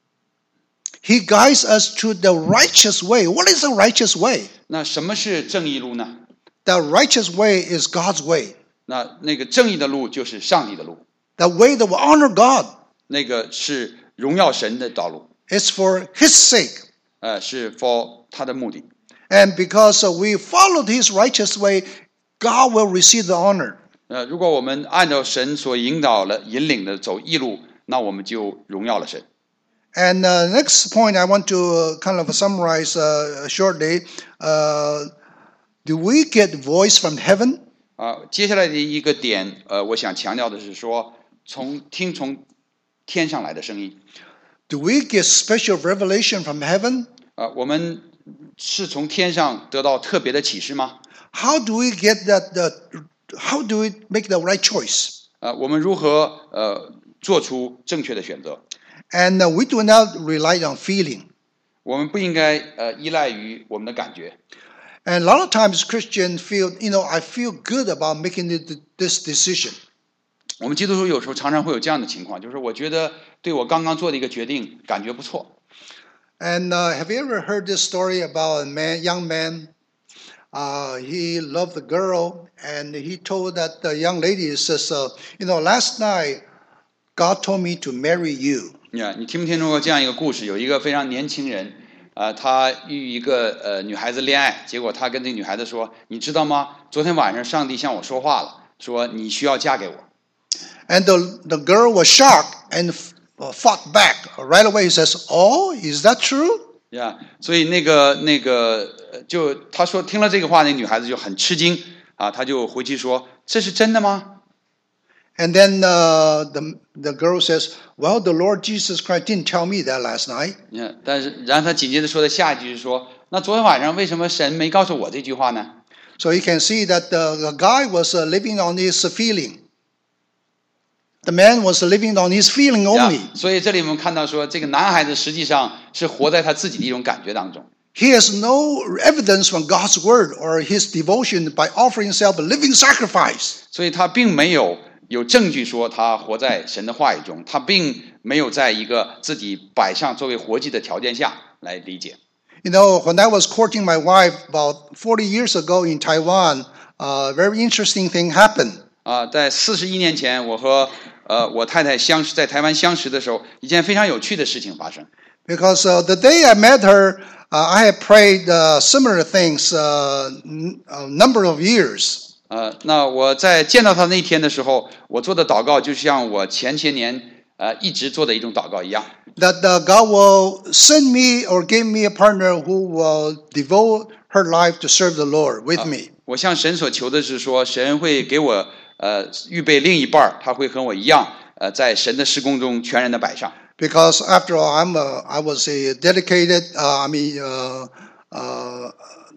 He guides us to the righteous way. What is the righteous way? 那什么是正义路呢？ The righteous way is God's way. 那那个正义的路就是上帝的路， The way that will honor God. 那个是荣耀神的道路， It's for His sake. 呃，是 for 他的目的。 And because uh, we followed His righteous way, God will receive the honor. 呃，如果我们按照神所引导了、引领的走义路，那我们就荣耀了神。 And uh, next point I want to uh, kind of summarize uh, shortly. Uh, do we get voice from heaven? 啊，接下来的一个点，呃，我想强调的是说，从听从天上来的声音。 Do we get special revelation from heaven? 啊，我们是从天上得到特别的启示吗？ How do we get that? The, how do we make the right choice? 啊，我们如何呃做出正确的选择？ And uh, we do not rely on feeling. 我们不应该呃依赖于我们的感觉。 And a lot of times Christians feel, you know, I feel good about making it- this decision. 我们基督徒有时候常常会有这样的情况，就是我觉得对我刚刚做的一个决定感觉不错。 And uh, have you ever heard this story about a man, young man? Uh, he loved the girl, and he told that the young lady, says, uh, you know, last night God told me to marry you. 你看，你听没听说过这样一个故事？有一个非常年轻人，啊、他与一个呃女孩子恋爱，结果他跟这个女孩子说：“你知道吗？昨天晚上上帝向我说话了，说你需要嫁给我。” And the, the girl was shocked and uh, fought back. Right away he says, oh, is that true? 呀、所以那个那个呃就他说听了这个话，那女孩子就很吃惊啊，她就回去说：“这是真的吗？” And then uh, the, the girl says, well, the Lord Jesus Christ didn't tell me that last night. 你看，但是然后他紧接着说的下一句是说：“那昨天晚上为什么神没告诉我这句话呢？” So you can see that the, the guy was uh, living on his feeling. The man was living on his feeling 呀 only. 所以这里我们看到说，这个男孩子实际上是活在他自己的一种感觉当中。 He has no evidence from God's word or his devotion by offering himself a living sacrifice. 所以他并没有有证据说他活在神的话语中，他并没有在一个自己摆上作为活祭的条件下来理解。 You know, when I was courting my wife about forty years ago in Taiwan, a very interesting thing happened. 啊，在四十一年前，我和呃我太太相识在台湾相识的时候，一件非常有趣的事情发生。 Because uh, the day I met her, uh, I had prayed uh, similar things uh, n- a number of years. 呃，那我在见到他那天的时候，我做的祷告就像我前些年呃一直做的一种祷告一样。 That uh, God will send me or give me a partner who will devote her life to serve the Lord with me. 我向神所求的是说，神会给我呃预备另一半儿，他会和我一样，呃，在神的施工中全然的摆上。 Because after all, I'm a, I was a dedicated, uh, I mean, uh, uh,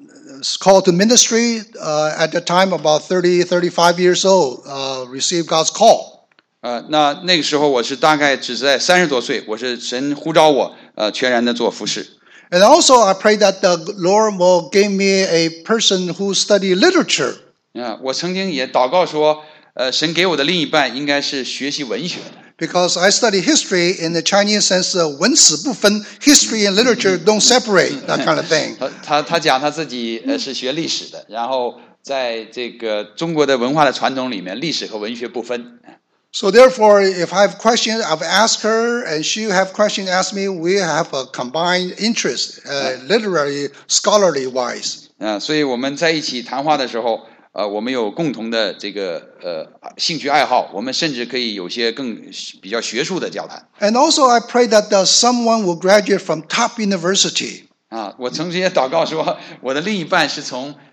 called to ministry uh, at the time, about thirty, thirty-five years old, uh, received God's call. 呃，那那个时候我是大概只在三十多岁，我是神呼召我，呃，全然的做服侍。 And also, I pray that the Lord will give me a person who study literature. 啊、我曾经也祷告说，呃，神给我的另一半应该是学习文学的。 Because I study history in the Chinese sense, uh, 文史不分, history and literature don't separate, that kind of thing. 他他他讲他自己呃是学历史的，然后在这个中国的文化的传统里面，历史和文学不分。 So therefore, if I have questions, I've asked her, and she have questions asked me. We have a combined interest, uh, literary, scholarly wise. 啊、所以我们在一起谈话的时候，呃，我们有共同的这个呃兴趣爱好，我们甚至可以有些更比较学术的交谈。 And also, I pray that uh, someone will graduate from top university. 啊，我曾经也祷告说，我的另一半是从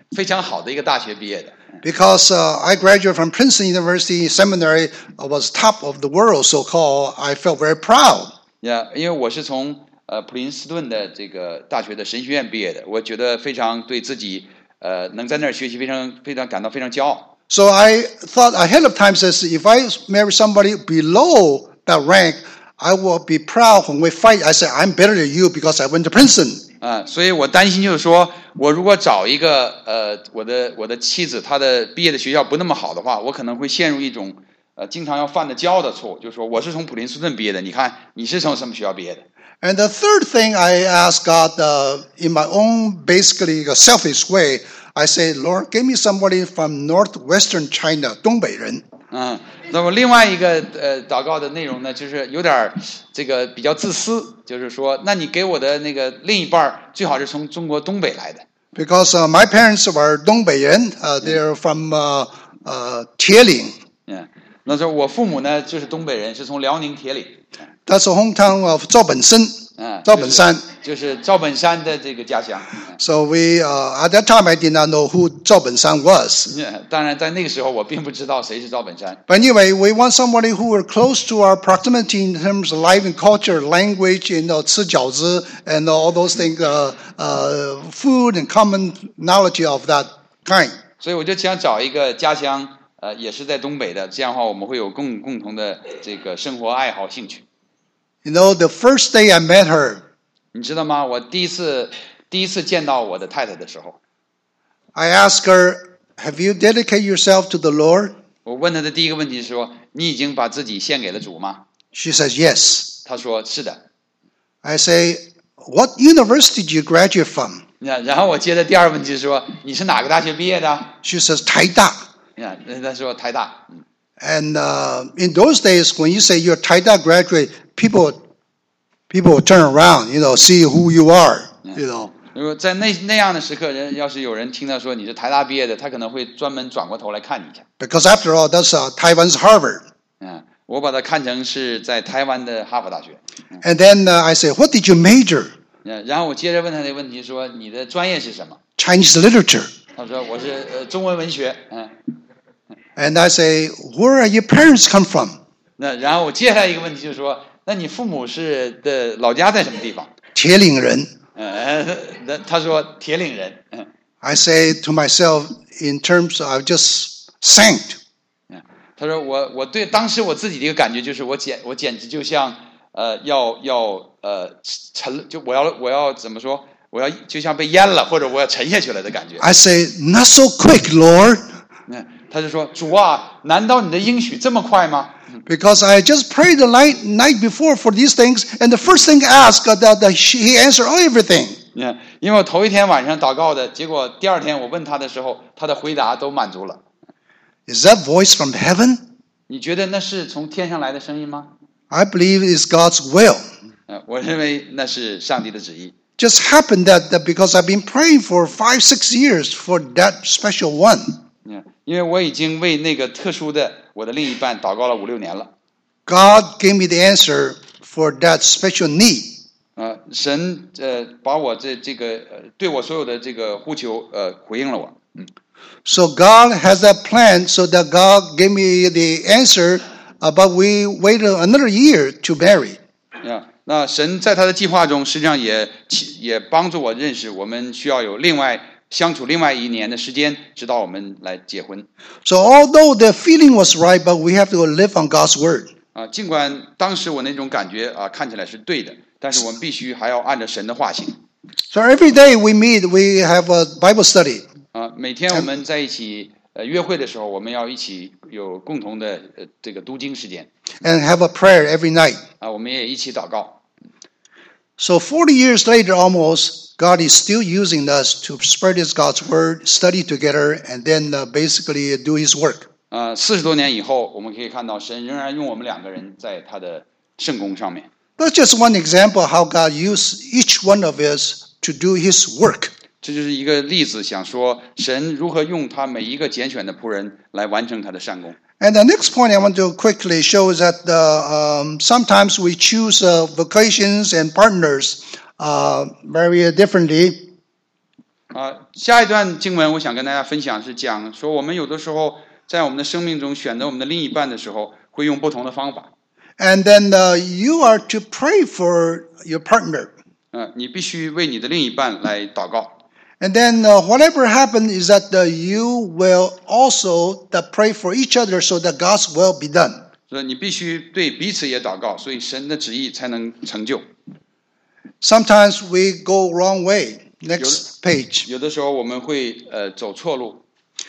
非常好的一个大学毕业的。 Because uh, I graduated from Princeton University Seminary, I was top of the world, so-called. I felt very proud. Yeah, 因为我是从呃普林斯顿的这个大学的神学院毕业的，我觉得非常对自己呃能在那儿学习非常非常感到非常骄傲。 So I thought ahead of time, says if I marry somebody below that rank, I will be proud when we fight. I say I'm better than you because I went to Princeton. 啊，所以我担心就是说，我如果找一个呃，我的我的妻子，她的毕业的学校不那么好的话，我可能会陷入一种呃经常要犯的骄傲的错误，就是说我是从普林斯顿毕业的，你看你是从什么学校毕业的？ And the third thing I ask God uh, in my own basically selfish way, I say, Lord, give me somebody from northwestern China, 东北人。 嗯，那么另外一个呃祷告的内容呢，就是有点这个比较自私，就是说，那你给我的那个另一半最好是从中国东北来的。 Because uh, my parents were 东北人, uh, they're from uh, uh, 铁岭。 嗯，那时候我父母呢就是东北人，是从辽宁铁岭。 That's the hometown of 赵本山。 嗯， 赵本山。 就是赵本山的这个家乡。 So we uh, at that time I did not know who 赵本山 was. 当然，在那个时候我并不知道谁是赵本山。 But anyway, we want somebody who are close to our proximity in terms of life and culture, language, you know, 吃饺子 and all those things, uh, uh, food and common knowledge of that kind. 所以我就想找一个家乡，呃，也是在东北的，这样的话我们会有共共同的这个生活爱好兴趣。 You know, the first day I met her, 你知道吗？我第一次第一次见到我的太太的时候， I asked her, have you dedicated yourself to the Lord? 我问她的第一个问题是说：“你已经把自己献给了主吗 She says, yes. ？” 她说：“是的。 I say, what university did you graduate from? 那然后我接着第二个问题是说：“你是哪个大学毕业的 She says, 台大。 那她说：“台大。” And uh, in those days, when you say you're Taida graduate, people people will turn around, you know, see who you are, you know. 如果在那那样的时刻，人要是有人听到说你是台大毕业的，他可能会专门转过头来看你一下。 Because after all, that's uh, Taiwan's Harvard. 嗯，我把它看成是在台湾的哈佛大学。 And then uh, I say, what did you major? 嗯，然后我接着问他的问题说：“你的专业是什么 Chinese literature. ？” 他说：“我是呃中文文学。”嗯， And I say, where are your parents come from? 那然后我接下来一个问题就是说：“那你父母是的老家在什么地方？” 铁岭人。 呃，那他说铁岭人。嗯 I say to myself, in terms of just saint. 嗯，他说我我对当时我自己的一个感觉就是我简我简直就像呃要要呃沉就我要我要怎么说我要就像被淹了或者我要沉下去了的感觉。 I say, not so quick, Lord. 嗯，他就说主啊，难道你的应许这么快吗？ Because I just prayed the night, night before for these things, and the first thing asked, uh, that, that he answered everything. 嗯，因为我头一天晚上祷告的，结果第二天我问他的时候，他的回答都满足了。 Is that voice from heaven? 你觉得那是从天上来的声音吗？ I believe it's God's will. 嗯，我认为那是上帝的旨意。 Just happened that, that because I've been praying for five, six years for that special one. 嗯，因为我已经为那个特殊的我的另一半祷告了五六年了。 God gave me the answer for that special need. 呃，神呃把我这这个呃对我所有的这个呼求呃回应了我。嗯， So God has that plan, so that God gave me the answer, uh, but we waited another year to marry. 啊，那神在他的计划中，实际上也也帮助我认识，我们需要有另外相处另外一年的时间，直到我们来结婚。 So although the feeling was right, but we have to live on God's word. 啊，尽管当时我那种感觉啊看起来是对的，但是我们必须还要按照神的话行。 So every day we meet, we have a Bible study. 啊，每天我们在一起呃约会的时候，我们要一起有共同的呃这个读经时间。 And have a prayer every night. 啊，我们也一起祷告。 So forty years later almost, God is still using us to spread His God's word, study together, and then uh, basically do His work. 啊，四十多年以后，我们可以看到神仍然用我们两个人在他的圣工上面。 That's just one example how God used each one of us to do His work. 这就是一个例子，想说神如何用他每一个拣选的仆人来完成他的善工。 And the next point I want to quickly show is that uh, um, sometimes we choose uh, vocations and partners uh, very differently. 啊，下一段经文我想跟大家分享是讲说，我们有的时候在我们的生命中选择我们的另一半的时候，会用不同的方法。 And then uh, you are to pray for your partner. 呃，你必须为你的另一半来祷告。 And then uh, whatever happens is that uh, you will also uh, pray for each other so that God's will be done. 所以你必须对彼此也祷告，所以神的旨意才能成就。 Sometimes we go wrong way. Next page. 有的时候我们会呃走错路。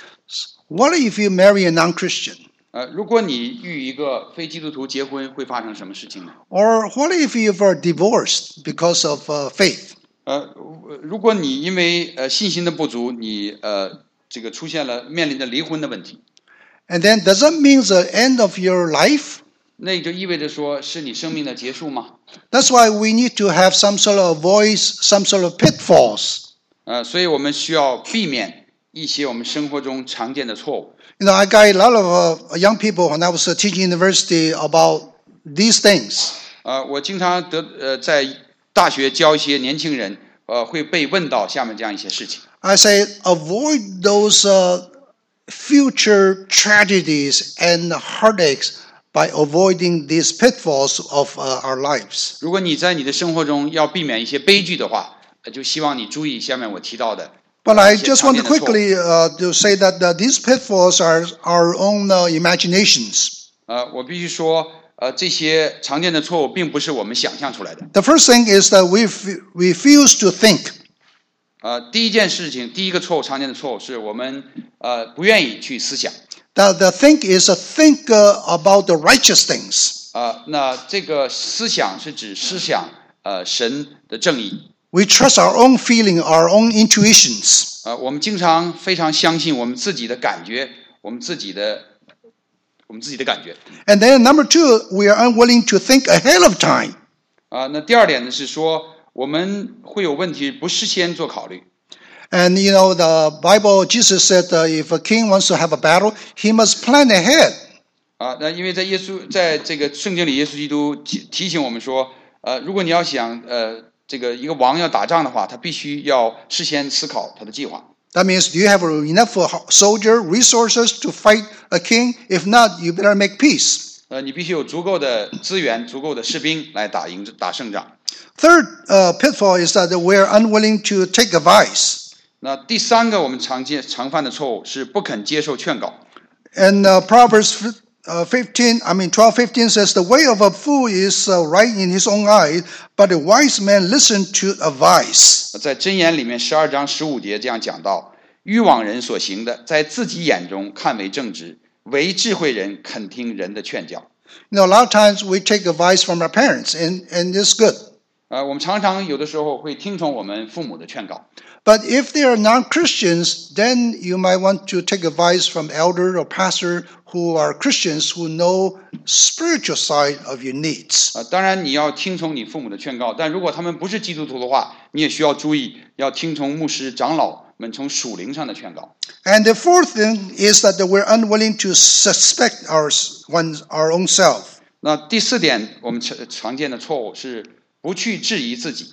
What if you marry a non-Christian? 呃，如果你与一个非基督徒结婚，会发生什么事情呢？ Or what if you are divorced because of uh, faith? 呃，如果你因为呃信心的不足，你呃这个出现了面临着离婚的问题， And then does that mean the end of your life? 那就意味着说是你生命的结束吗？ That's why we need to have some sort of avoids some sort of pitfalls. 呃，所以我们需要避免一些我们生活中常见的错误。 You know, I got a lot of uh, young people when I was uh, teaching university about these things. 呃，我经常得呃在大学教一些年轻人，呃会被问到下面这样一些事情。 I say avoid those uh, future tragedies and heartaches by avoiding these pitfalls of uh, our lives. 如果你在你的生活中要避免一些悲剧的话，呃就希望你注意下面我提到的。 But I 一些 just 常 want 见 to 的错误。 quickly uh, to say that uh, these pitfalls are our own uh, imaginations. 呃，我必须说，呃，这些常见的错误并不是我们想象出来的。 The first thing is that we f- refuse to think. 呃，第一件事情，第一个错误，常见的错误是我们呃不愿意去思想。 The, the think is a think uh, about the righteous things. 呃，那这个思想是指思想呃神的正义。 We trust our own feeling, our own intuitions. 呃，我们经常非常相信我们自己的感觉，我们自己的我们自己的感觉。 And then number two, we are unwilling to think ahead of time. 啊、那第二点呢是说，我们会有问题，不事先做考虑。 And you know, the Bible, Jesus said uh, if a king wants to have a battle, he must plan ahead. 啊，那因为在耶稣在这个圣经里，耶稣基督提提醒我们说，呃，如果你要想呃这个一个王要打仗的话，他必须要事先思考他的计划。 That means, do you have enough soldier resources to fight a king? If not, you better make peace. 呃，你必须有足够的资源、足够的士兵来打赢打胜仗。 Third uh, pitfall is that we're unwilling to take advice. 那第三个我们常见常犯的错误是不肯接受劝告。 And uh, Proverbs uh, fifteen, I mean twelve fifteen says, the way of a fool is uh, right in his own eye, but a wise man listens to advice. 在箴言里面十二章十五节这样讲到：愚妄人所行的，在自己眼中看为正直，唯智慧人肯听人的劝教。 You know, a lot of times we take advice from our parents, and, and it's good. 呃，我们常常有的时候会听从我们父母的劝告。 But if they are non-Christians, then you might want to take advice from elder or pastor who are Christians who know spiritual side of your needs. 呃，当然你要听从你父母的劝告，但如果他们不是基督徒的话，你也需要注意，要听从牧师、长老们从属灵上的劝告。 And the fourth thing is that we're unwilling to suspect our, one's, our own self. 那第四点，我们常常见的错误是不去质疑自己。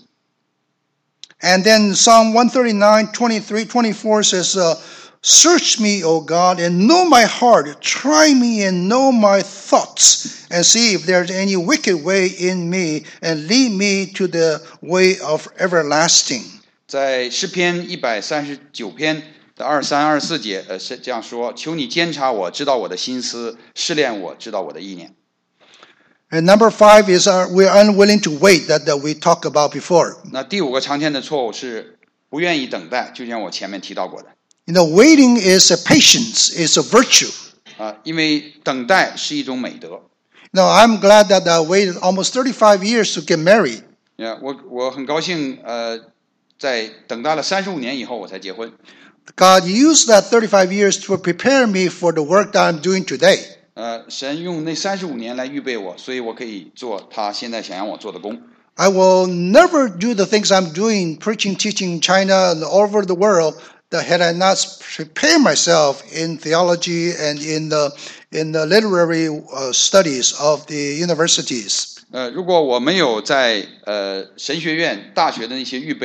And then Psalm one thirty-nine, twenty-three, twenty-four says, uh, search me, O God, and know my heart. Try me and know my thoughts, and see if there's any wicked way in me, and lead me to the way of everlasting. 在诗篇一百三十九篇的二三二四节，呃，是这样说：求你监察我，知道我的心思，试炼我，知道我的意念。 And number five is uh, we're unwilling to wait that, that we talked about before. 那第五个常见的错误是不愿意等待，就像我前面提到过的。 You know, waiting is a patience, is a virtue. 啊，因为等待是一种美德。 Now, I'm glad that I waited almost thirty-five years to get married. 呀，我我很高兴，呃，在等待了三十五年以后，我才结婚。 God used that thirty-five years to prepare me for the work that I'm doing today. 呃，神用那三十五年来预备我，所以我可以做他现在想让我做的工。 I will never do the things I'm doing, preaching, teaching in China and all over the world, that had I not prepared myself in theology and in the in the literary uh, studies of the universities. 呃，如果我没有在呃神学院、大学的那些预备，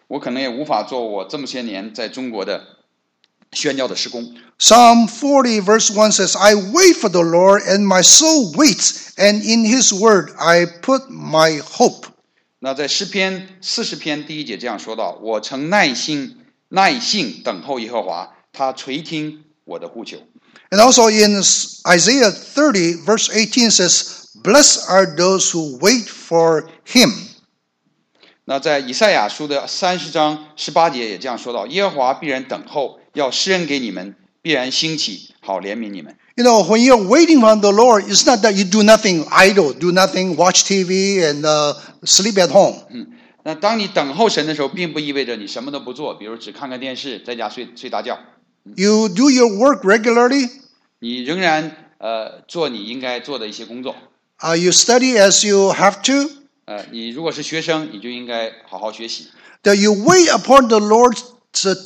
我可能也无法做我这么些年在中国的宣教的事工。 Psalm forty verse one says, I wait for the Lord, and my soul waits, and in his word I put my hope. 那在诗篇四十篇第一节这样说到，我曾耐心耐性等候耶和华，他垂听我的呼求。 And also in Isaiah thirty verse eighteen says, Blessed are those who wait for him. 那在以赛亚书的三十章十八节也这样说到，耶和华必然等候，要施恩给你们，必然兴起，好怜悯你们。 You know, when you're waiting on the Lord, it's not that you do nothing idle, do nothing, watch T V and uh, sleep at home. 嗯，那当你等候神的时候，并不意味着你什么都不做，比如只看看电视，在家睡睡大觉。 You do your work regularly. 你仍然呃做你应该做的一些工作。 Uh, you study as you have to. 呃，你如果是学生，你就应该好好学习。 That you wait upon the Lord's uh,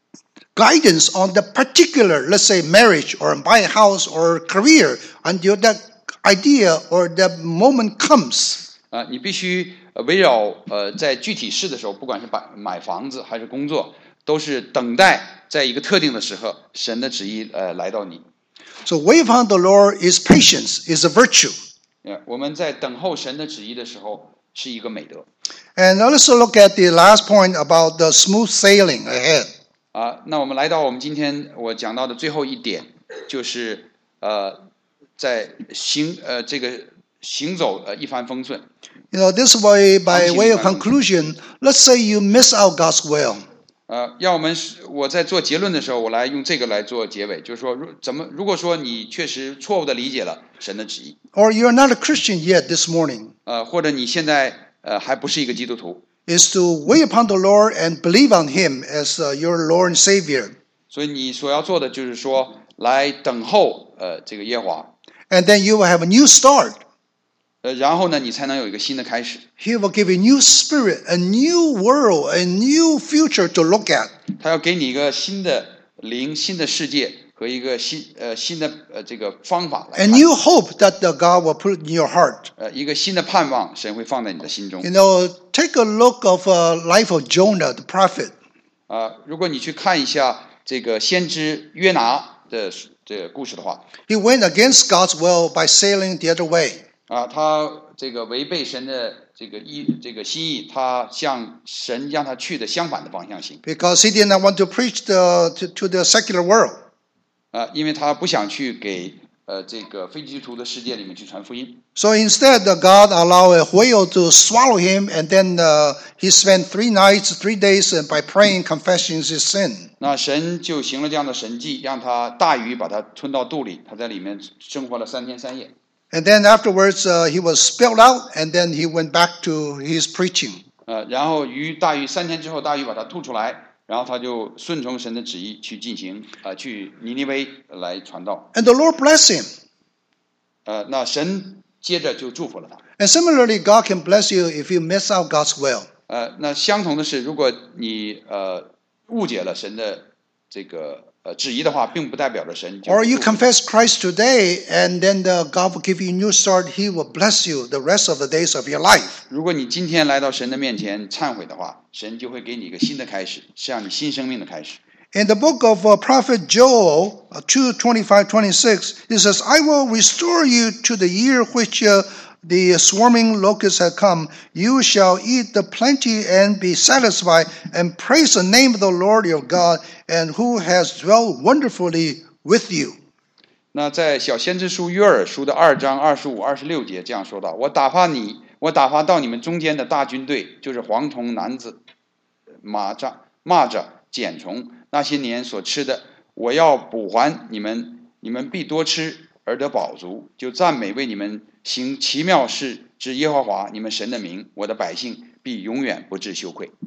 guidance on the particular, let's say, marriage or buy a house or career, until that idea or that moment comes. 啊、呃，你必须围绕呃在具体事的时候，不管是买买房子还是工作，都是等待在一个特定的时候，神的旨意呃来到你。 So wait upon the Lord is patience, is a virtue. 呃，我们在等候神的旨意的时候，是一个美德。 And now let's look at the last point about the smooth sailing ahead. 啊，那我们来到我们今天我讲到的最后一点，就是呃，在行呃这个行走呃一帆风顺。 You know, this way, by way of conclusion, let's say you miss out God's will. 呃，要我们我在做结论的时候，我来用这个来做结尾，就是说，如怎么如果说你确实错误的理解了神的旨意， or you're not a Christian yet this morning, 呃，或者你现在呃还不是一个基督徒， is to wait upon the Lord and believe on Him as uh, your Lord and Savior. 所以你所要做的就是说，来等候呃这个耶和华， And then you will have a new start. 呃，然后呢，你才能有一个新的开始。 He will give you a new spirit, a new world, a new future to look at. 他要给你一个新的灵、新的世界和一个新呃新的呃这个方法来 A 看， new hope that the God will put in your heart. 呃一个新的盼望，神会放在你的心中。 You know, take a look of the life of Jonah, the prophet. 啊、如果你去看一下这个先知约拿的这个故事的话， He went against God's will by sailing the other way. 啊、他这个违背神的这个意这个心意，他向神让他去的相反的方向行。 Because he did not want to preach the, to, to the secular world. 啊、因为他不想去给呃这个非基督徒的世界里面去传福音。 So instead, the God allowed a whale to swallow him, and then uh, he spent three nights, three days uh, by praying, confessing his sin. 那神就行了这样的神迹，让他大鱼把他吞到肚里，他在里面生活了三天三夜。 And then afterwards, uh, he was spilled out, and then he went back to his preaching. 呃，然后鱼大鱼三天之后，大鱼把它吐出来，然后他就顺从神的旨意去进行，呃，去尼尼微来传道。 And the Lord blessed him. 呃，那神接着就祝福了他。 And similarly, God can bless you if you miss out God's will. 呃，那相同的是，如果你呃误解了神的这个呃旨意的话，并不代表着神就 Or you 祝福你 confess Christ today, and then the God will give you a new start. He will bless you the rest of the days of your life. 如果你今天来到神的面前忏悔的话，神就会给你一个新的开始，是让你新生命的开始。 In the book of uh, Prophet Joel, uh, two twenty-five twenty-six, it says, I will restore you to the year which uh, the swarming locusts had come. You shall eat the plenty and be satisfied, and praise the name of the Lord your God, and who has dwelt wonderfully with you. 那在小先知书约珥书的二章二十五、二十六节这样说道：我打发你，我打发到你们中间的大军队，就是蝗虫、男子、蚂蚱、蚂蚱、茧虫，那些年所吃的，我要补还你们，你们必多吃而得饱足，就赞美为你们行奇妙事之耶和华你们神的名，我的百姓必永远不致羞愧。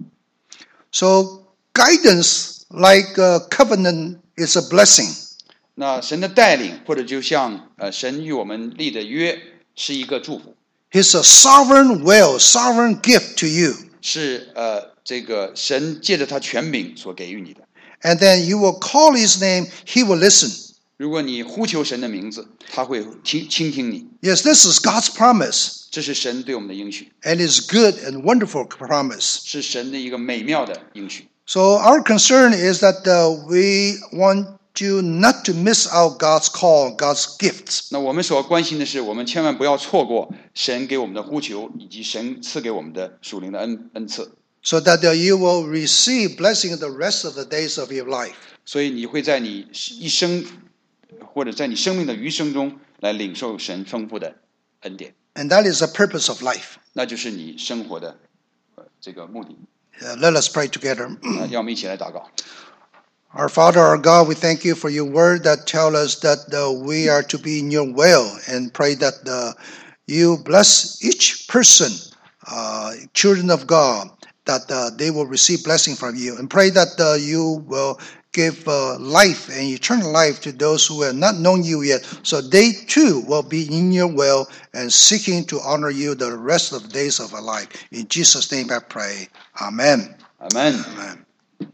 So guidance like a covenant is a blessing. 那神的带领，或者就像呃神与我们立的约，是一个祝福。 It's a sovereign will, sovereign gift to you. 是呃，这个神借着他权柄所给予你的。 And then you will call his name, he will listen. 如果你呼求神的名字，他会听倾听你。 Yes, this is God's promise, 这是神对我们的应许， and it's good and wonderful promise. 是神的一个美妙的应许。 So our concern is that uh, we want you not to miss out God's call, God's gifts. 那我们所关心的是，我们千万不要错过神给我们的呼求，以及神赐给我们的属灵的恩恩赐。 So that uh, you will receive blessing the rest of the days of your life. 所以你会在你一生，或者在你生命的余生中来领受神丰富的恩典， And that is the purpose of life. 那就是你生活的呃这个目的。 Uh, let us pray together. 那让我们一起来祷告。 Our Father, our God, we thank you for your word that tells us that uh, we are to be in your will, and pray that uh, you bless each person, uh, children of God, that uh, they will receive blessing from you, and pray that uh, you will give uh, life and eternal life to those who have not known you yet, so they too will be in your will and seeking to honor you the rest of the days of our life. In Jesus' name I pray. Amen. Amen. Amen.